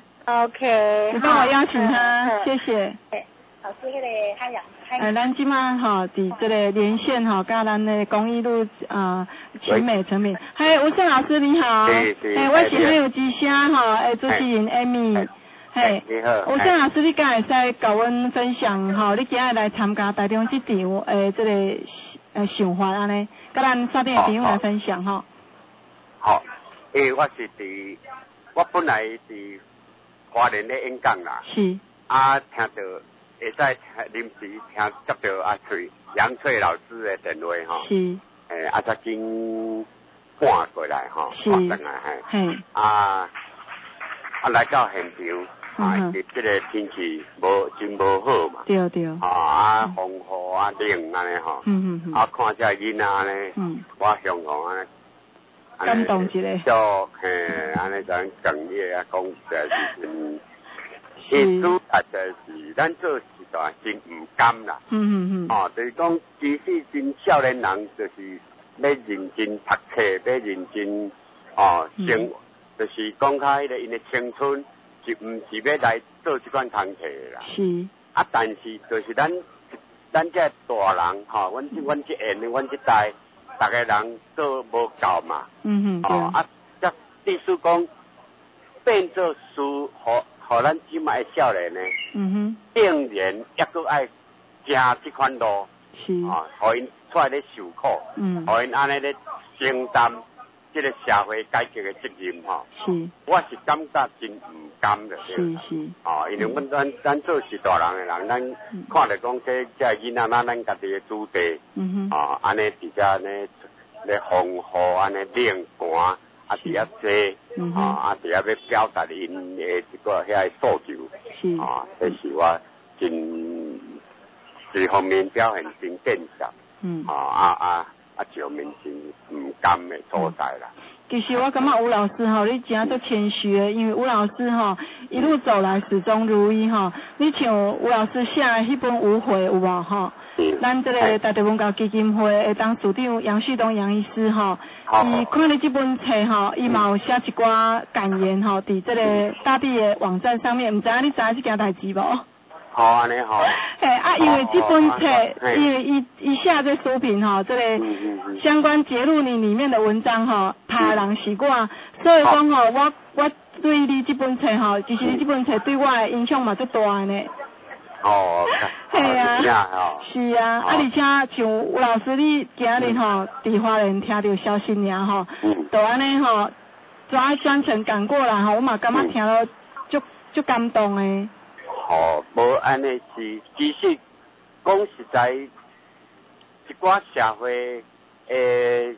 OK。 你帮我邀请他，谢谢。 老师，迄个海洋， 呃，咱即马吼，伫这个连线吼，甲咱的公益路啊，群美成品。嘿，吴胜老师你好。 是是。 嘿，我是海有之声吼，诶，主持人 Amy。嘿。你好。吴胜老师，你敢会使甲阮分享吼？你今日来参加台中这场诶，这个诶想法安尼，甲咱沙店的朋友来分享吼。 好，诶，我是伫，我本来伫花莲咧演讲啦。 是。 啊，听到。会使临时听接到阿翠杨翠老师的电话吼， 是， 诶，啊，才经赶过来吼， 赶上来嘿，啊，啊来到现场，啊，伊这个天气无真无好嘛， 对对， 啊，风雨啊冷安尼吼， 嗯嗯啊，看这囡仔安尼，嗯，我向往安尼， 感动一下， 就嘿，安尼咱哽咽啊，讲实在是真。艺术啊，就是咱做时代真唔甘啦。 嗯嗯嗯。 哦，就是讲，其实真少年人就是要认真读册，要认真哦生活，嗯、就是讲开迄个因的青春，是唔是要来做这款工课啦？ 是。 啊，但是就是咱咱这大人吼，阮这阮这下阮这代，大家人做无够嘛。 嗯嗯。 哦啊，即意思讲变做书好。互咱即卖少年呢， 嗯哼， 定然抑搁爱行即款路， 是， 啊，互因出来咧受苦， 嗯， 互因安尼咧承担即个社会改革的责任吼， 是， 我是感觉真唔甘的， 是是， 哦，因为阮咱咱做是大人的人，咱看着讲这这囡仔咱咱家己的主地， 嗯哼， 啊，安尼伫遮安尼咧风雨安尼冷寒。啊，伫遐做，啊，啊，伫遐要表达因的一个遐诉求， 是， 啊，这是我真这方面表现真建设，嗯，啊啊啊啊，上面真唔甘的所在啦。 其实我感觉吴老师吼，你真都谦虚的，因为吴老师吼一路走来始终如一吼。你像吴老师写的迄本《无悔》有无吼？咱这个台北文教基金会的董事长杨旭东杨医师吼，伊看了这本册吼，伊嘛有写一寡感言吼，伫这个大地的网站上面，唔知影你知影这件代志无？ 好，安尼好。 嘿啊，因为这本册，因为伊伊写这书评吼，这个相关揭露你里面的文章吼，他人是我，所以讲吼，我我对你这本册吼，其实你这本册对我的影响嘛最大的呢。 哦， 系啊，是啊，啊而且像吴老师你今日吼伫花莲听到消息尔吼，就安尼吼，转专程赶过来吼，我嘛感觉听了足足感动诶。 哦，无安尼是，其实讲实在，一寡社会诶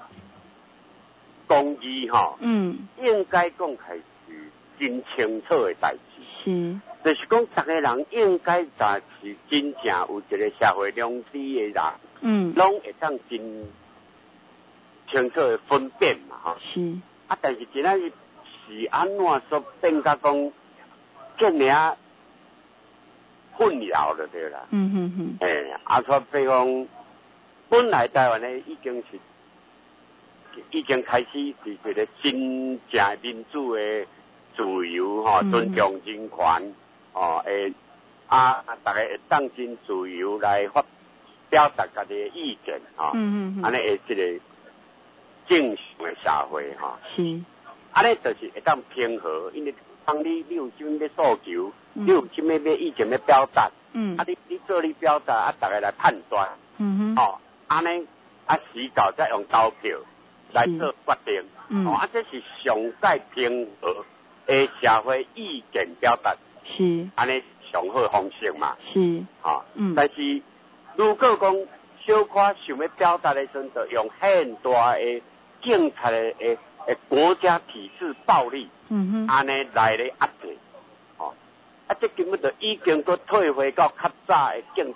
公益吼，嗯，应该讲系是真清楚诶代志。 是。 就是讲，逐个人应该才是真正有一个社会良知的人，嗯，拢会当真清楚的分辨嘛，吼。 是。 啊，但是今仔日是安怎说变甲讲，这尔混淆了对啦。 嗯哼哼。 诶、欸，啊，说比方，本来台湾呢已经是已经开始是一个真正民主的自由吼，尊重人权。哦，诶，啊，大家会当真自由来发表达家己的意见，吼、哦，嗯嗯安尼会一个正常的社会，吼、哦， 是， 安尼就是会当平和，因为当你你有什么要诉求，嗯、你有什么要意见要表达，嗯，啊，你你做你表达，啊，大家来判断， 嗯哼，哦，安尼啊，时到再用投票来做决定，嗯，哦，啊，这是上界平和的社会意见表达。 是， 安尼上好方式嘛。 是， 哈、哦，嗯。但是如果讲小可想要表达的时阵，就用很大的警察的诶诶国家体制暴力，嗯哼，安尼来咧压制，哦，啊，这根本就已经搁退回到较早的警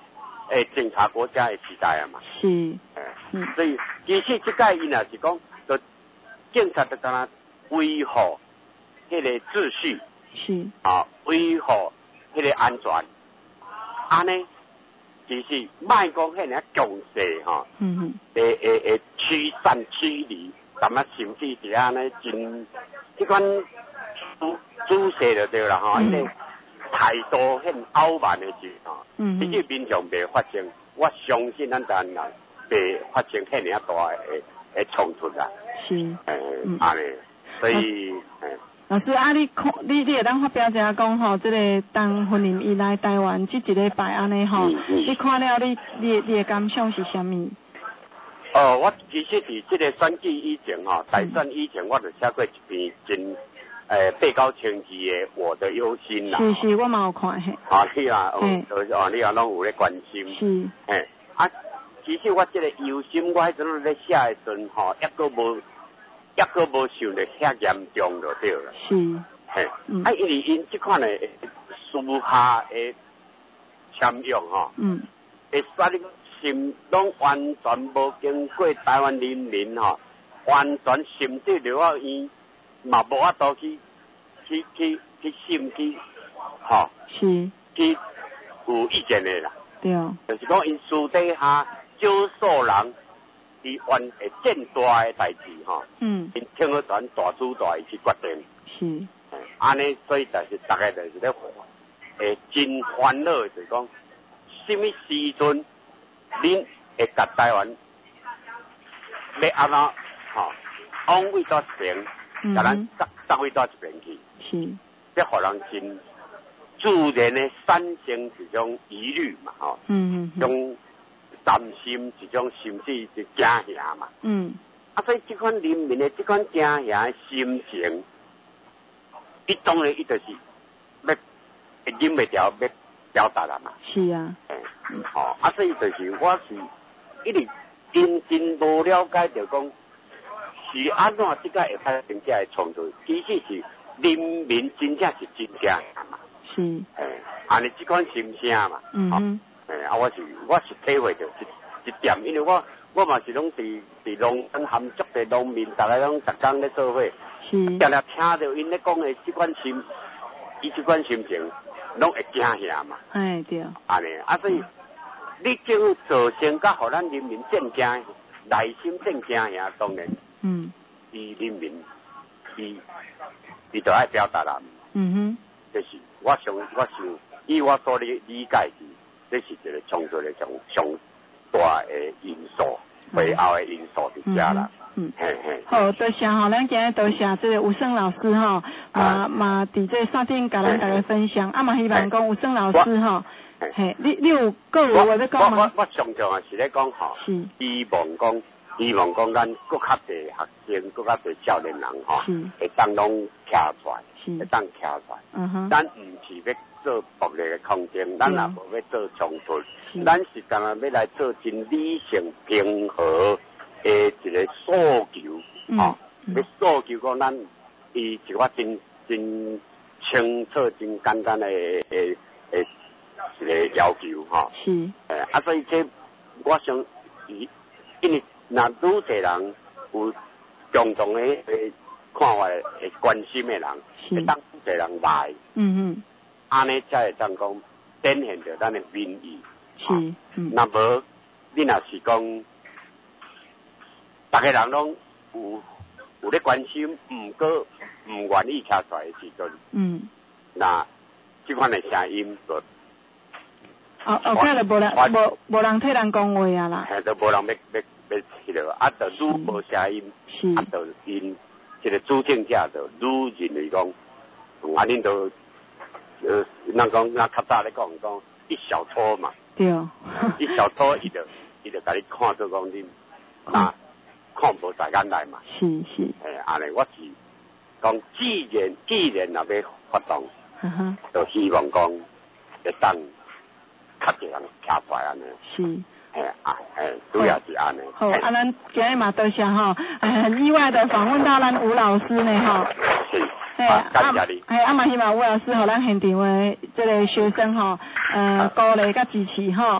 诶检查国家的时代啊嘛。 是。 诶，嗯，所以其实这个伊若是讲，就警察就干那维护迄个秩序。 是。 啊，维护迄个安全。安尼，其实卖讲迄个强势吼。嗯嗯。诶诶诶，驱散驱离，咁啊，甚至是安尼真，即款注注射就对啦吼，因为态度很傲慢的时吼，嗯，其实民众袂发生，我相信咱台湾人袂发生遐尔大诶诶冲突啦。 是。 诶，安尼，所以诶。 老师啊，你看，你你会当发表一下讲吼，这个当婚姻以来台湾这一礼拜安尼吼，你看了你你你的感想是啥物？ 哦，我其实伫这个选举以前吼，大选以前我就写过一篇真诶八九千字的《我的忧心》啦。 是是，我嘛有看嘿。 啊，你啊，哦，哦，你啊，拢有咧关心。 是。 嘿，啊，其实我这个忧心，我迄阵咧写的时阵吼，抑个无。抑个无想得遐严重就对了。 是。 嘿，嗯、啊，因为因这款的私下的签约吼，嗯，会使你心拢完全无经过台湾人民吼，完全甚至留到伊嘛无法度去去去去信去，吼， 是， 去有意见的啦。 对哦。 就是讲因私底下少数人。伊完会见大诶代志吼，嗯，因听好传大主大伊去决定， 是， 安尼所以就是大概就是咧，诶，真烦恼就是讲，什么时阵恁会甲台湾要安怎吼，往位到一边，甲咱搭搭位到一边去， 是， 这互人真自然诶产生一种疑虑嘛，吼，嗯嗯，种。担心一种甚至是惊吓嘛，嗯，啊，所以这款人民的这款惊吓的心情，伊当然伊就是要忍袂掉要表达啦嘛。 是啊， 诶、嗯，哦，啊，所以就是我是一直真真无了解着讲是安怎即个会发生这的冲突，其实是人民真正是真惊吓嘛。 是， 诶，安尼这款心声嘛， 嗯哼。 诶，啊，我是我是体会到一一点，因为我我嘛是拢伫伫农村含足的农民，大家拢逐工咧做伙， 是， 常常听到因咧讲的即款心，伊即款心情，拢会惊吓嘛。 哎，对。 安尼，啊，所以你政府造成甲互咱人民震惊，内心震惊吓，当然，嗯，伊人民，伊伊就爱表达啦。嗯哼，就是我想我想以我所理理解是。这是一个冲突的上上大的因素，背后的因素伫遮啦。嗯，嘿嘿。 好，多谢吼，咱今日多谢这个吴胜老师吼，嘛嘛伫这线顶甲咱大家分享，啊嘛希望讲吴胜老师吼，嘿，你你有个有话要讲吗？ 我我上场啊是咧讲吼，希望讲希望讲咱搁较侪学生，搁较侪少年人吼，会当拢徛出来，会当徛出来。嗯哼，咱毋是要。做暴力的抗争，咱也无要做冲突，咱是干那要来做真理性平和的一个诉求，吼，要诉求讲咱伊一个真真清楚、真简单的诶诶一个要求，吼。是。诶，啊，所以这我想，伊因为若愈侪人有共同的诶看法、会关心的人，会当愈侪人来。嗯嗯。安尼才会当讲展现着咱的民意。是，嗯。那无你若是讲，大家人拢有有咧关心，毋过毋愿意徛出来的时阵，嗯，那即款的声音就， 哦哦，今日无人无无人替人讲话啊啦。 嘿，都无人要要要迄个，啊，就愈无声音，是，啊，就因这个主政者就愈认为讲，啊，恁都。呃，咱讲咱较早咧讲讲一小撮嘛， 对哦， 一小撮伊就伊就甲你看做讲恁，那看无在眼内嘛， 是是， 诶，安尼我是讲，既然既然若要发动，嗯哼，就希望讲会当较侪人徛出来安尼， 是， 诶啊诶，主要是安尼。 好，啊，咱今日嘛多谢吼，很意外的访问到咱吴老师呢吼。 是。 嘿，啊，嘿，啊嘛希望吴老师互咱现场的这个学生吼，呃，鼓励甲支持吼。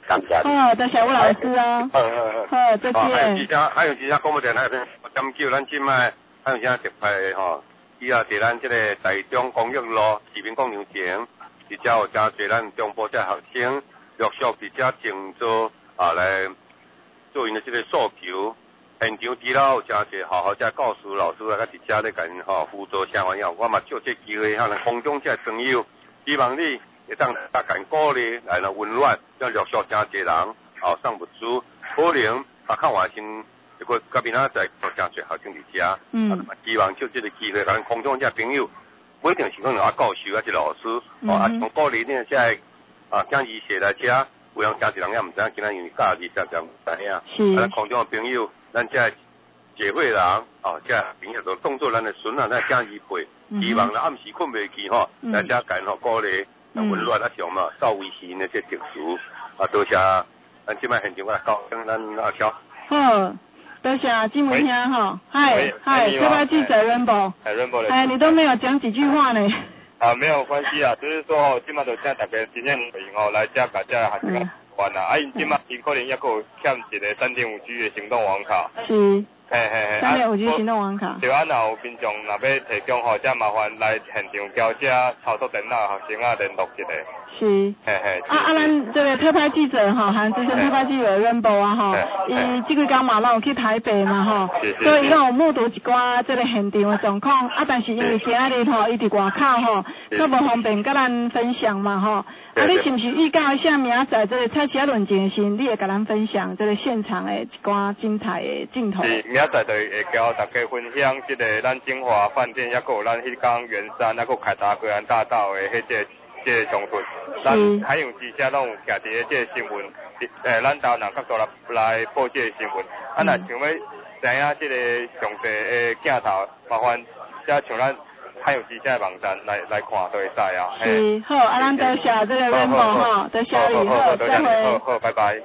感谢。 好，多谢吴老师哦。 好好好。 好，再见。 还有几家，还有几家广播电台点叫咱即卖，还有几家特派吼，以后伫咱即个台中公益路市民广场前，伫遮有真侪咱中部遮学生陆续伫遮静坐啊来做因的即个诉求。现场除了有真侪好好遮教师老师来甲伫遮咧甲因吼辅助相关以后，我嘛借这机会哈来空中遮朋友，希望你会当大家鼓励来来温暖，要陆续真侪人哦送物资，可能啊看完先。一个甲明仔载做真侪学生伫遮，嗯，希望借这个机会，咱空中遮朋友，不一定是可能啊教授啊，即老师，哦啊，从鼓励呢，即个啊讲义写来遮，有人真侪人也毋知影，今仔因为教义常常毋知影，是，咱空中的朋友，咱遮社会人，哦，遮朋友都当做咱的孙啊，咱讲义背，希望咱暗时困袂去吼，来遮间吼鼓励，温暖啊上嘛，稍微是因的这特殊，啊，多谢咱即摆现场我教跟咱阿乔。 好。多谢金文兄哈，嗨嗨，特派记者 Rainbow， 哎 Rainbow， 哎，你都没有讲几句话呢。 啊，没有关系啊，就是说哦，今麦就请大家真正欢迎哦，来遮甲遮学生玩啊，啊，因今麦因可能抑阁有欠一个三点五 G 的行动网卡。 是。 嘿嘿嘿， 三点五 G 行动网卡。 对啊，若有民众若要提供吼，则麻烦来现场交遮操作电脑学生啊联络一下。 是。 嘿嘿。 啊啊，咱这个特派记者哈，和资深特派记者 Rainbow 啊哈，伊即几工嘛，拢有去台北嘛哈，所以伊有目睹一寡这个现场的状况啊，但是因为今仔日吼，伊伫外口吼，较无方便甲咱分享嘛吼。啊，你是不是预告一下明仔载这个蔡奇亚论节时，你会甲咱分享这个现场的一寡精彩的镜头？ 是，明仔载就会交大家分享这个咱金华饭店，抑阁有咱迄间圆山，抑阁凯达格兰大道的迄个这个乡村，咱海洋之家拢有徛伫这个新闻，诶，咱台南角度来来报这个新闻。啊，若想要知影这个详细的镜头，麻烦则像咱。还有之家的网站来来看都会使啊。 是，好，啊，咱多谢这个 Rainbow 哈，多谢你，好，再会。 好，好，拜拜。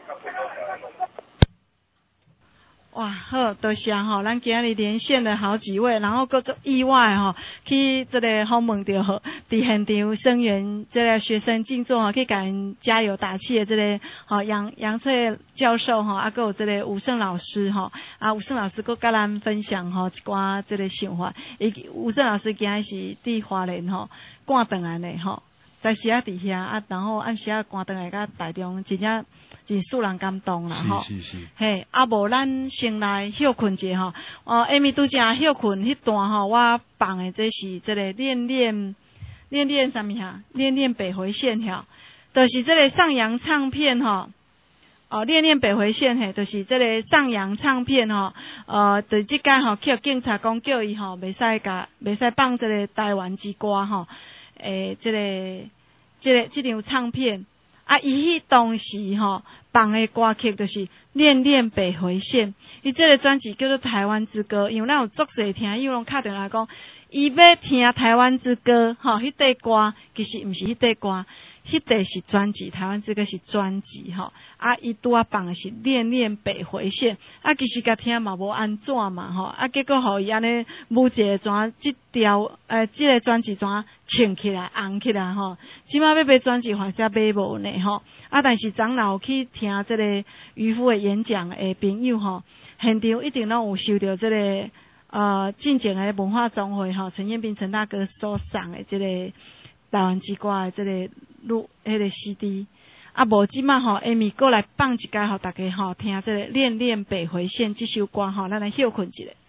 哇，好，多谢吼，咱今日连线了好几位，然后各种意外吼，去这个访问到伫现场声援这个学生静坐吼，去甲因加油打气的这个吼杨杨翠教授吼，啊，还有这个吴胜老师吼，啊，吴胜老师佫甲咱分享吼一寡这个想法，伊吴胜老师今日是伫花莲吼赶转来的吼。在时啊伫遐啊，然后按时啊赶倒来甲台中，真正真使人感动啦吼。 是是是。 嘿，啊无咱先来休困者吼。哦，艾米拄正休困迄段吼，我放的这是这个练练练练啥物哈？练练北回线吼，就是这个上扬唱片吼。哦，练练北回线嘿，就是这个上扬唱片吼。呃，就即间吼，叫警察讲叫伊吼，袂使甲袂使放这个台湾之歌吼。诶，这个、这个、这张唱片啊，伊迄当时吼放的歌曲就是《恋恋北回线》，伊这个专辑叫做《台湾之歌》，因为咱有足侪听友拢敲电话讲，伊要听《台湾之歌》吼，迄块歌其实毋是迄块歌。迄块是专辑，台湾这个是专辑吼，啊，伊拄啊放的是《恋恋北回线》，啊，其实甲听嘛无安怎嘛吼，啊，结果互伊安尼舞一个怎即条诶，即、这个专辑怎唱起来、红起来吼，即马要买专辑还是买无呢吼，啊，但是长老去听即个渔夫的演讲的朋友吼，现场一定拢有收到即、这个呃进前的文化总会吼，陈彦斌陈大哥所送的即、这个台湾之歌的即、这个。录迄个 C D， 啊无即马吼，艾米过来放一解，互大家吼听即个《恋恋北回线》即首歌吼，咱来休困一下。